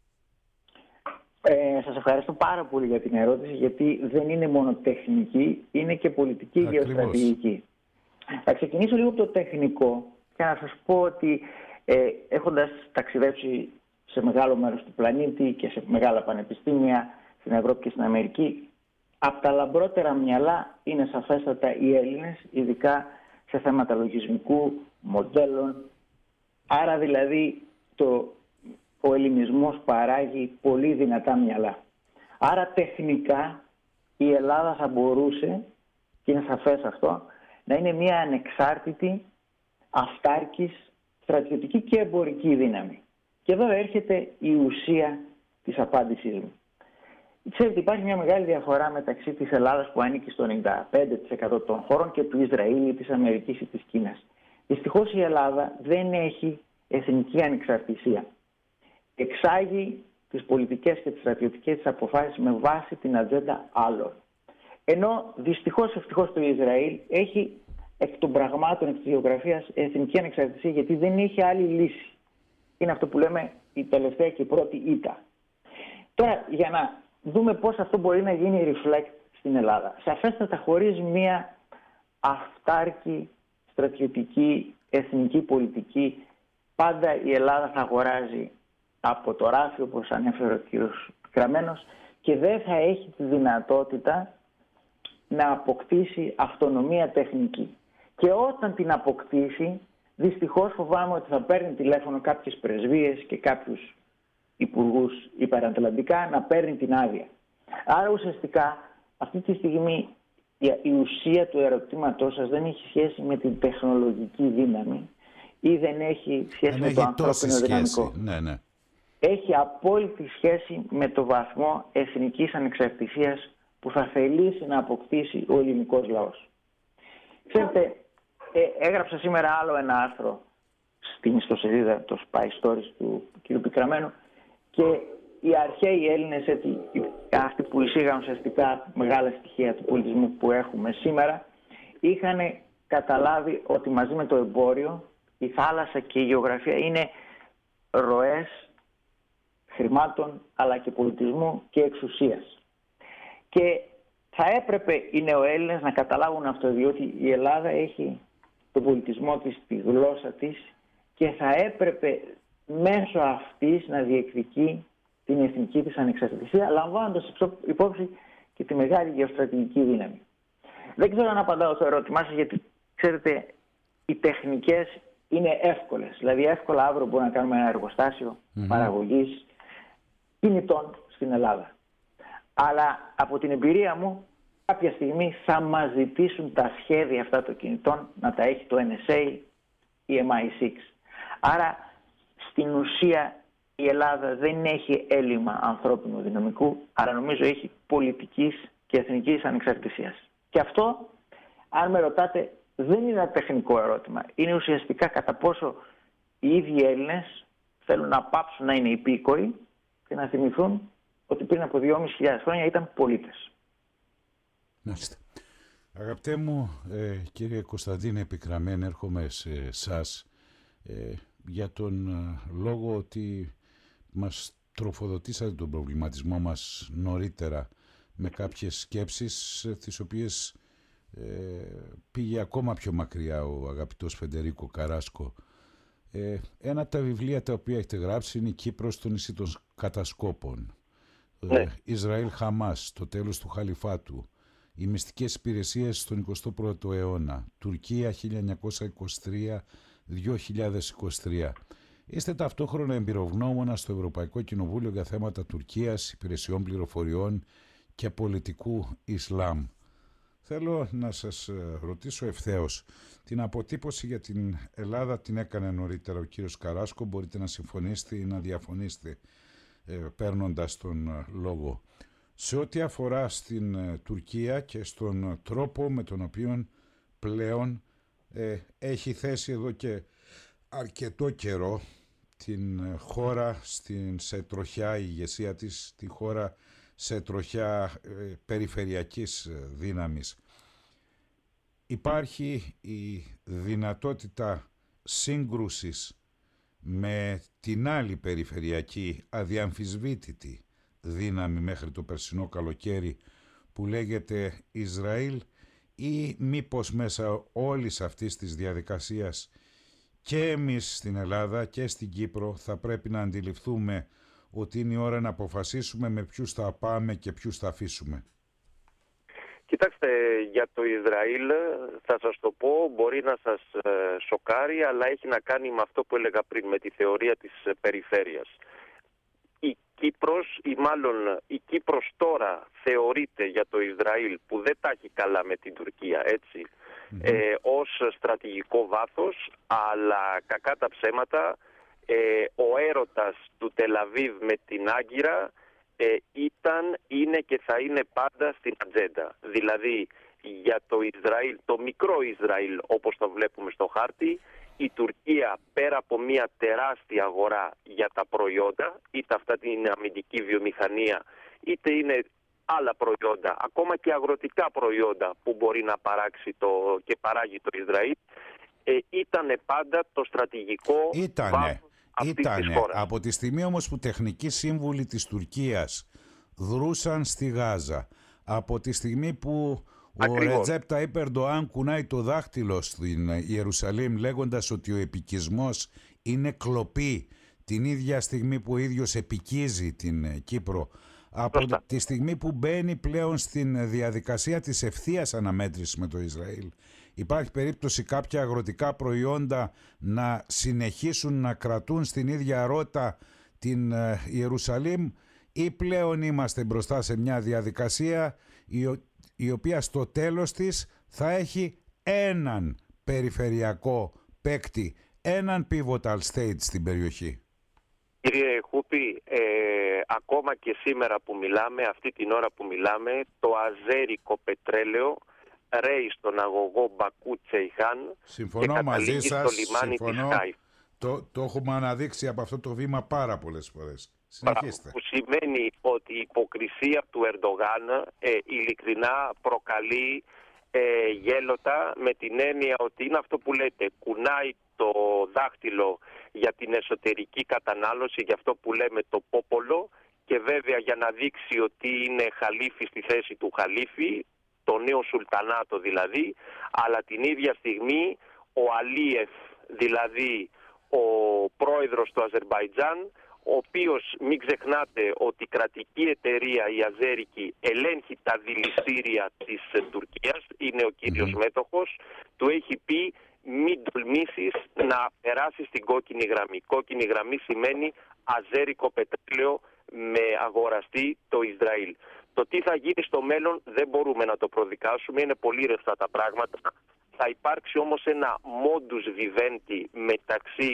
Σας ευχαριστώ πάρα πολύ για την ερώτηση, γιατί δεν είναι μόνο τεχνική, είναι και πολιτική γεωστρατηγική. Θα ξεκινήσω λίγο από το τεχνικό και να σας πω ότι έχοντας ταξιδέψει σε μεγάλο μέρος του πλανήτη και σε μεγάλα πανεπιστήμια στην Ευρώπη και στην Αμερική, από τα λαμπρότερα μυαλά είναι σαφέστατα οι Έλληνες, ειδικά σε θέματα λογισμικού, μοντέλων. Άρα δηλαδή ο ελληνισμός παράγει πολύ δυνατά μυαλά. Άρα τεχνικά η Ελλάδα θα μπορούσε, και είναι σαφές αυτό, να είναι μια ανεξάρτητη, αυτάρκης, στρατιωτική και εμπορική δύναμη. Και εδώ έρχεται η ουσία της απάντησής μου. Ξέρετε, υπάρχει μια μεγάλη διαφορά μεταξύ της Ελλάδας που ανήκει στο 95% των χωρών και του Ισραήλ, της Αμερικής ή της Κίνας. Δυστυχώς η Ελλάδα δεν έχει εθνική ανεξαρτησία. Εξάγει τις πολιτικές και τις στρατιωτικές της αποφάσεις με βάση την ατζέντα άλλων. Ενώ δυστυχώς ευτυχώς το Ισραήλ έχει εκ των πραγμάτων, εκ της γεωγραφίας, εθνική ανεξαρτησία, γιατί δεν έχει άλλη λύση. Είναι αυτό που λέμε η τελευταία και η πρώτη ήττα. Τώρα, για να δούμε πώς αυτό μπορεί να γίνει reflect στην Ελλάδα. Σαφέστατα, χωρίς μία αυτάρκη στρατιωτική εθνική πολιτική, πάντα η Ελλάδα θα αγοράζει από το ράφι, όπως ανέφερε ο κύριος Πικραμένος, και δεν θα έχει τη δυνατότητα να αποκτήσει αυτονομία τεχνική. Και όταν την αποκτήσει, δυστυχώς φοβάμαι ότι θα παίρνει τηλέφωνο κάποιες πρεσβείες και κάποιους υπουργούς υπερατλαντικά να παίρνει την άδεια. Άρα ουσιαστικά αυτή τη στιγμή η ουσία του ερωτήματός σας δεν έχει σχέση με την τεχνολογική δύναμη ή δεν έχει σχέση με το ανθρώπινο δυναμικό. Ναι. Έχει απόλυτη σχέση με το βαθμό εθνικής ανεξαρτησίας που θα θελήσει να αποκτήσει ο ελληνικός λαός. Ξέρετε, έγραψα σήμερα άλλο ένα άρθρο στην ιστοσελίδα, το Spy Stories του κ. Πικραμένου, και οι αρχαίοι Έλληνες, αυτοί που εισήγαν ουσιαστικά μεγάλα στοιχεία του πολιτισμού που έχουμε σήμερα, είχαν καταλάβει ότι μαζί με το εμπόριο η θάλασσα και η γεωγραφία είναι ροές χρημάτων αλλά και πολιτισμού και εξουσίας. Και θα έπρεπε οι νεοέλληνες να καταλάβουν αυτό, διότι η Ελλάδα έχει τον πολιτισμό της, τη γλώσσα της, και θα έπρεπε μέσω αυτής να διεκδικεί την εθνική της ανεξαρτησία, λαμβάνοντας υπόψη και τη μεγάλη γεωστρατηγική δύναμη. Δεν ξέρω αν απαντάω στο ερώτημά σας, γιατί ξέρετε, οι τεχνικές είναι εύκολες. Δηλαδή εύκολα αύριο μπορούμε να κάνουμε ένα εργοστάσιο παραγωγής κινητών στην Ελλάδα. Αλλά από την εμπειρία μου, κάποια στιγμή θα μας ζητήσουν τα σχέδια αυτά των κινητών να τα έχει το NSA ή MI6. Άρα στην ουσία η Ελλάδα δεν έχει έλλειμμα ανθρώπινου δυναμικού, αλλά νομίζω έχει πολιτικής και εθνικής ανεξαρτησίας. Και αυτό, αν με ρωτάτε, δεν είναι ένα τεχνικό ερώτημα. Είναι ουσιαστικά κατά πόσο οι ίδιοι Έλληνες θέλουν να πάψουν να είναι υπήκοοι και να θυμηθούν ότι πριν από 2.500 χρόνια ήταν πολίτες. Μάλιστα. Αγαπητέ μου, κύριε Κωνσταντίνε Επικραμένη, έρχομαι σε εσάς για τον λόγο ότι μας τροφοδοτήσατε τον προβληματισμό μας νωρίτερα με κάποιες σκέψεις τις οποίες πήγε ακόμα πιο μακριά ο αγαπητός Φεντερίκο Καράσκο. Ένα από τα βιβλία τα οποία έχετε γράψει είναι η Κύπρος στο νησί των κατασκόπων, Ισραήλ Χαμάς, το τέλος του Χαλιφάτου, οι μυστικές υπηρεσίες στον 21ο αιώνα, Τουρκία 1923-2023. Είστε ταυτόχρονα εμπειρογνώμονα στο Ευρωπαϊκό Κοινοβούλιο για θέματα Τουρκίας, υπηρεσιών πληροφοριών και πολιτικού Ισλάμ. Θέλω να σας ρωτήσω ευθέως. Την αποτύπωση για την Ελλάδα την έκανε νωρίτερα ο κύριος Καράσκο. Μπορείτε να συμφωνήσετε ή να διαφωνήσετε παίρνοντας τον λόγο. Σε ό,τι αφορά στην Τουρκία και στον τρόπο με τον οποίο πλέον έχει θέσει εδώ και αρκετό καιρό την χώρα σε τροχιά, η ηγεσία της, τη χώρα σε τροχιά περιφερειακής δύναμης. Υπάρχει η δυνατότητα σύγκρουσης με την άλλη περιφερειακή αδιαμφισβήτητη δύναμη μέχρι το περσινό καλοκαίρι που λέγεται Ισραήλ, ή μήπως μέσα όλης αυτής της διαδικασίας και εμείς στην Ελλάδα και στην Κύπρο θα πρέπει να αντιληφθούμε ότι είναι η ώρα να αποφασίσουμε με ποιους θα πάμε και ποιους θα αφήσουμε? Κοιτάξτε, για το Ισραήλ θα σας το πω, μπορεί να σας σοκάρει, αλλά έχει να κάνει με αυτό που έλεγα πριν, με τη θεωρία της περιφέρειας. Η Κύπρος, ή μάλλον η Κύπρος τώρα θεωρείται για το Ισραήλ, που δεν τα έχει καλά με την Τουρκία, έτσι, ως στρατηγικό βάθος, αλλά κακά τα ψέματα, ο έρωτας του Τελαβίβ με την Άγκυρα ήταν, είναι και θα είναι πάντα στην ατζέντα. Δηλαδή για το Ισραήλ, το μικρό Ισραήλ όπως το βλέπουμε στο χάρτη, η Τουρκία πέρα από μια τεράστια αγορά για τα προϊόντα, είτε αυτά είναι αμυντική βιομηχανία, είτε είναι άλλα προϊόντα, ακόμα και αγροτικά προϊόντα που μπορεί να παράξει και παράγει το Ισραήλ, ήταν πάντα το στρατηγικό βάθος αυτής της χώρας. Από τη στιγμή όμως που τεχνικοί σύμβουλοι της Τουρκίας δρούσαν στη Γάζα, από τη στιγμή που ο Ρετζέπ Ταΐπ Ερντοάν κουνάει το δάχτυλο στην Ιερουσαλήμ λέγοντας ότι ο επικισμός είναι κλοπή, την ίδια στιγμή που ο ίδιος επικίζει την Κύπρο, από τη στιγμή που μπαίνει πλέον στην διαδικασία της ευθείας αναμέτρησης με το Ισραήλ, υπάρχει περίπτωση κάποια αγροτικά προϊόντα να συνεχίσουν να κρατούν στην ίδια ρότα την Ιερουσαλήμ, ή πλέον είμαστε μπροστά σε μια διαδικασία η οποία στο τέλος της θα έχει έναν περιφερειακό παίκτη, έναν pivotal state στην περιοχή? Κύριε Χούπη, ακόμα και σήμερα που μιλάμε, αυτή την ώρα που μιλάμε, το αζέρικο πετρέλαιο ρέει στον αγωγό Μπακού Τσεϊχάν και καταλήγει στο λιμάνι της Χάιφ. Το έχουμε αναδείξει από αυτό το βήμα πάρα πολλές φορές. Συνεχίστε. Που σημαίνει ότι η υποκρισία του Ερντογάν ειλικρινά προκαλεί γέλοτα, με την έννοια ότι είναι αυτό που λέτε, κουνάει το δάχτυλο για την εσωτερική κατανάλωση, για αυτό που λέμε το πόπολο, και βέβαια για να δείξει ότι είναι χαλίφη στη θέση του χαλίφη, το νέο σουλτανάτο δηλαδή, αλλά την ίδια στιγμή ο Αλίεφ, δηλαδή ο πρόεδρος του Αζερμπαϊτζάν, ο οποίος, μην ξεχνάτε ότι η κρατική εταιρεία η Αζέρικη ελέγχει τα δηληστήρια της Τουρκίας, είναι ο κύριος μέτοχος, του έχει πει μην τολμήσεις να περάσεις την κόκκινη γραμμή. Κόκκινη γραμμή σημαίνει αζέρικο πετρέλαιο με αγοραστή το Ισραήλ. Το τι θα γίνει στο μέλλον δεν μπορούμε να το προδικάσουμε, είναι πολύ ρευστά τα πράγματα. Θα υπάρξει όμως ένα modus vivendi μεταξύ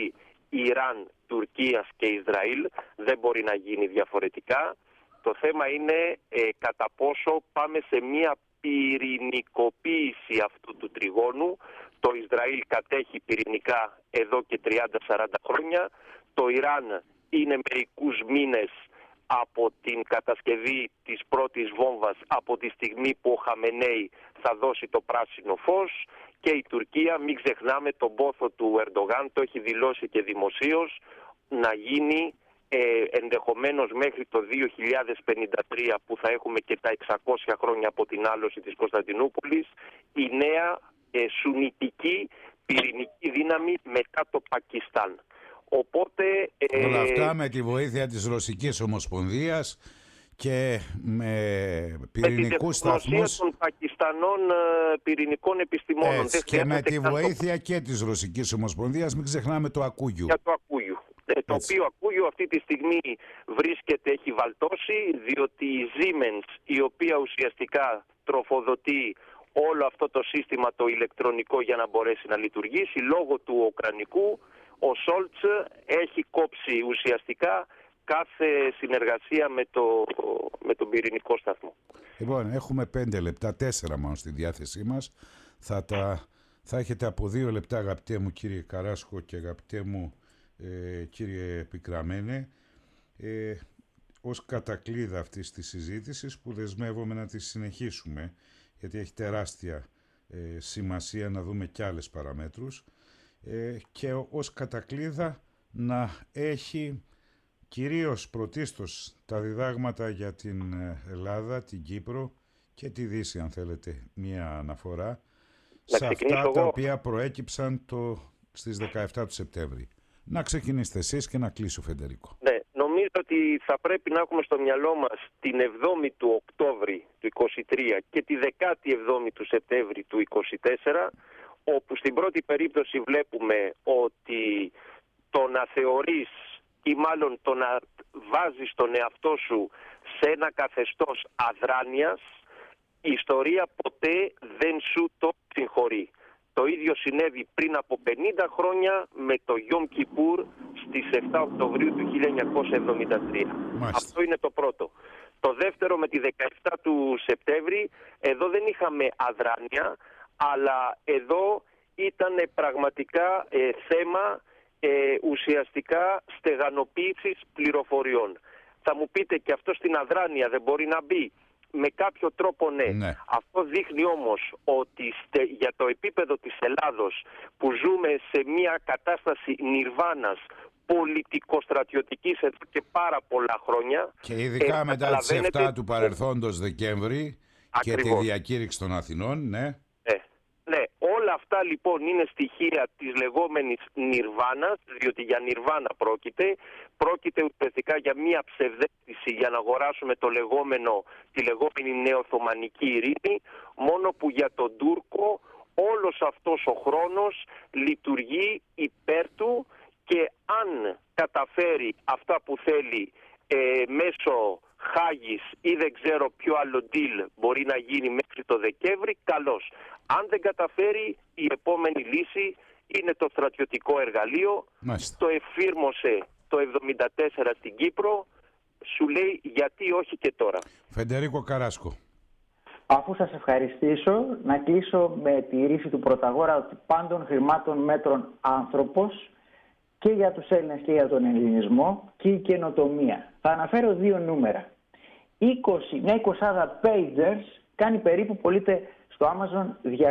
Ιράν, Τουρκίας και Ισραήλ. Δεν μπορεί να γίνει διαφορετικά. Το θέμα είναι κατά πόσο πάμε σε μια πυρηνικοποίηση αυτού του τριγώνου. Το Ισραήλ κατέχει πυρηνικά εδώ και 30-40 χρόνια. Το Ιράν είναι μερικούς μήνες από την κατασκευή της πρώτης βόμβας, από τη στιγμή που ο Χαμενέι θα δώσει το πράσινο φως, και η Τουρκία, μην ξεχνάμε, τον πόθο του Ερντογάν, το έχει δηλώσει και δημοσίως, να γίνει ενδεχομένως μέχρι το 2053, που θα έχουμε και τα 600 χρόνια από την άλωση της Κωνσταντινούπολης, η νέα σουνιτική πυρηνική δύναμη μετά το Πακιστάν. Οπότε, όλα αυτά με τη βοήθεια της Ρωσικής Ομοσπονδίας και με πυρηνικούς σταθμούς των Πακιστανών πυρηνικών επιστημόνων. Και με τη βοήθεια και της Ρωσικής Ομοσπονδίας, μην ξεχνάμε το Ακούγιου. Για το Ακούγιου. Το οποίο Ακούγιου αυτή τη στιγμή βρίσκεται, έχει βαλτώσει, διότι η Siemens, η οποία ουσιαστικά τροφοδοτεί όλο αυτό το σύστημα το ηλεκτρονικό για να μπορέσει να λειτουργήσει, λόγω του Ουκρανικού, ο Σόλτς έχει κόψει ουσιαστικά κάθε συνεργασία με τον πυρηνικό σταθμό. Λοιπόν, έχουμε 5 λεπτά, 4 μάλλον στη διάθεσή μας. Θα έχετε από 2 λεπτά, αγαπητέ μου κύριε Καράσκο και αγαπητέ μου κύριε Πικραμένε, ως κατακλείδα αυτής της συζήτησης που δεσμεύομαι να τη συνεχίσουμε, γιατί έχει τεράστια σημασία να δούμε και άλλες παραμέτρους, και ως κατακλείδα να έχει κυρίως πρωτίστως τα διδάγματα για την Ελλάδα, την Κύπρο και τη Δύση, αν θέλετε, μία αναφορά σε αυτά τα οποία προέκυψαν στις 17 του Σεπτέμβρη. Να ξεκινήσετε εσείς και να κλείσω, Φεντερίκο. Ναι, νομίζω ότι θα πρέπει να έχουμε στο μυαλό μας την 7η του Οκτώβρη του 23 και τη 17η του Σεπτέμβρη του 24, όπου στην πρώτη περίπτωση βλέπουμε ότι το να θεωρείς, ή μάλλον το να βάζεις τον εαυτό σου σε ένα καθεστώς αδράνειας, η ιστορία ποτέ δεν σου το συγχωρεί. Το ίδιο συνέβη πριν από 50 χρόνια με το Γιόμ Κιπούρ στις 7 Οκτωβρίου του 1973. Αυτό είναι το πρώτο. Το δεύτερο, με τη 17 του Σεπτέμβρη, εδώ δεν είχαμε αδράνεια, αλλά εδώ ήταν πραγματικά θέμα ουσιαστικά στεγανοποίησης πληροφοριών. Θα μου πείτε, και αυτό στην αδράνεια δεν μπορεί να μπει? Με κάποιο τρόπο ναι. Αυτό δείχνει όμως ότι για το επίπεδο της Ελλάδος, που ζούμε σε μια κατάσταση νιρβάνας πολιτικο-στρατιωτικής εδώ και πάρα πολλά χρόνια, και ειδικά μετά τις 7 του παρελθόντος Δεκέμβρη και τη διακήρυξη των Αθηνών, ναι. Ναι, όλα αυτά λοιπόν είναι στοιχεία της λεγόμενης νιρβάνας, διότι για νιρβάνα πρόκειται ουσιαστικά για μια ψευδέστηση για να αγοράσουμε τη λεγόμενη νεοοθωμανική ειρήνη, μόνο που για τον Τούρκο όλος αυτός ο χρόνος λειτουργεί υπέρ του, και αν καταφέρει αυτά που θέλει μέσω Χάγης ή δεν ξέρω ποιο άλλο deal μπορεί να γίνει μέχρι το Δεκέμβρη, καλώς. Αν δεν καταφέρει, η επόμενη λύση είναι το στρατιωτικό εργαλείο. Το εφήρμοσε το 1974 στην Κύπρο, σου λέει γιατί όχι και τώρα. Φεντερίκο Καράσκο. Αφού σας ευχαριστήσω, να κλείσω με τη ρίση του Πρωταγόρα ότι πάντων χρημάτων μέτρων άνθρωπος, και για τους Έλληνες και για τον ελληνισμό, και η καινοτομία. Θα αναφέρω 2 νούμερα. Μια 20 pagers κάνει περίπου, πωλείται στο Amazon,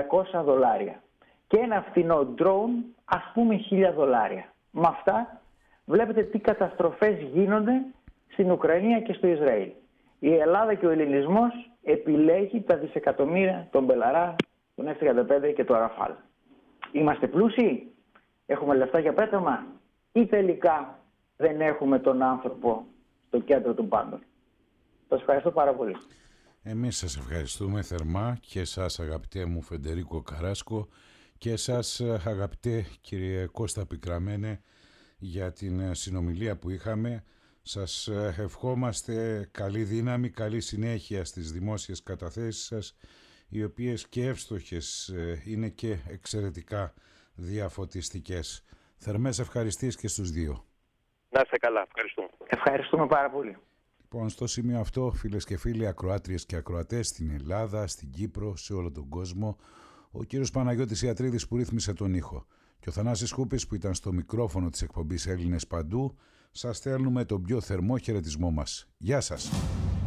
$200. Και ένα φθηνό drone, ας πούμε, $1.000. Με αυτά βλέπετε τι καταστροφές γίνονται στην Ουκρανία και στο Ισραήλ. Η Ελλάδα και ο ελληνισμός επιλέγει τα δισεκατομμύρια, τον Μπελαρά, τον F-35 και το Ραφάλ. Είμαστε πλούσιοι? Έχουμε λεφτά για πέταμα? Ή τελικά δεν έχουμε τον άνθρωπο στο κέντρο των πάντων? Σας ευχαριστώ πάρα πολύ. Εμείς σας ευχαριστούμε θερμά, και εσάς αγαπητέ μου Φεντερίκο Καράσκο, και εσάς αγαπητέ κύριε Κώστα Πικραμένε, για την συνομιλία που είχαμε. Σας ευχόμαστε καλή δύναμη, καλή συνέχεια στις δημόσιες καταθέσεις σας, οι οποίες και εύστοχες είναι και εξαιρετικά διαφωτιστικές. Θερμές ευχαριστίες και στους δύο. Να είστε καλά. Ευχαριστούμε. Ευχαριστούμε πάρα πολύ. Λοιπόν, στο σημείο αυτό, φίλες και φίλοι, ακροάτριες και ακροατές στην Ελλάδα, στην Κύπρο, σε όλο τον κόσμο, ο κύριος Παναγιώτης Ιατρίδης που ρύθμισε τον ήχο και ο Θανάσης Χούπης που ήταν στο μικρόφωνο της εκπομπής Έλληνες Παντού, σας στέλνουμε τον πιο θερμό χαιρετισμό μας. Γεια σας!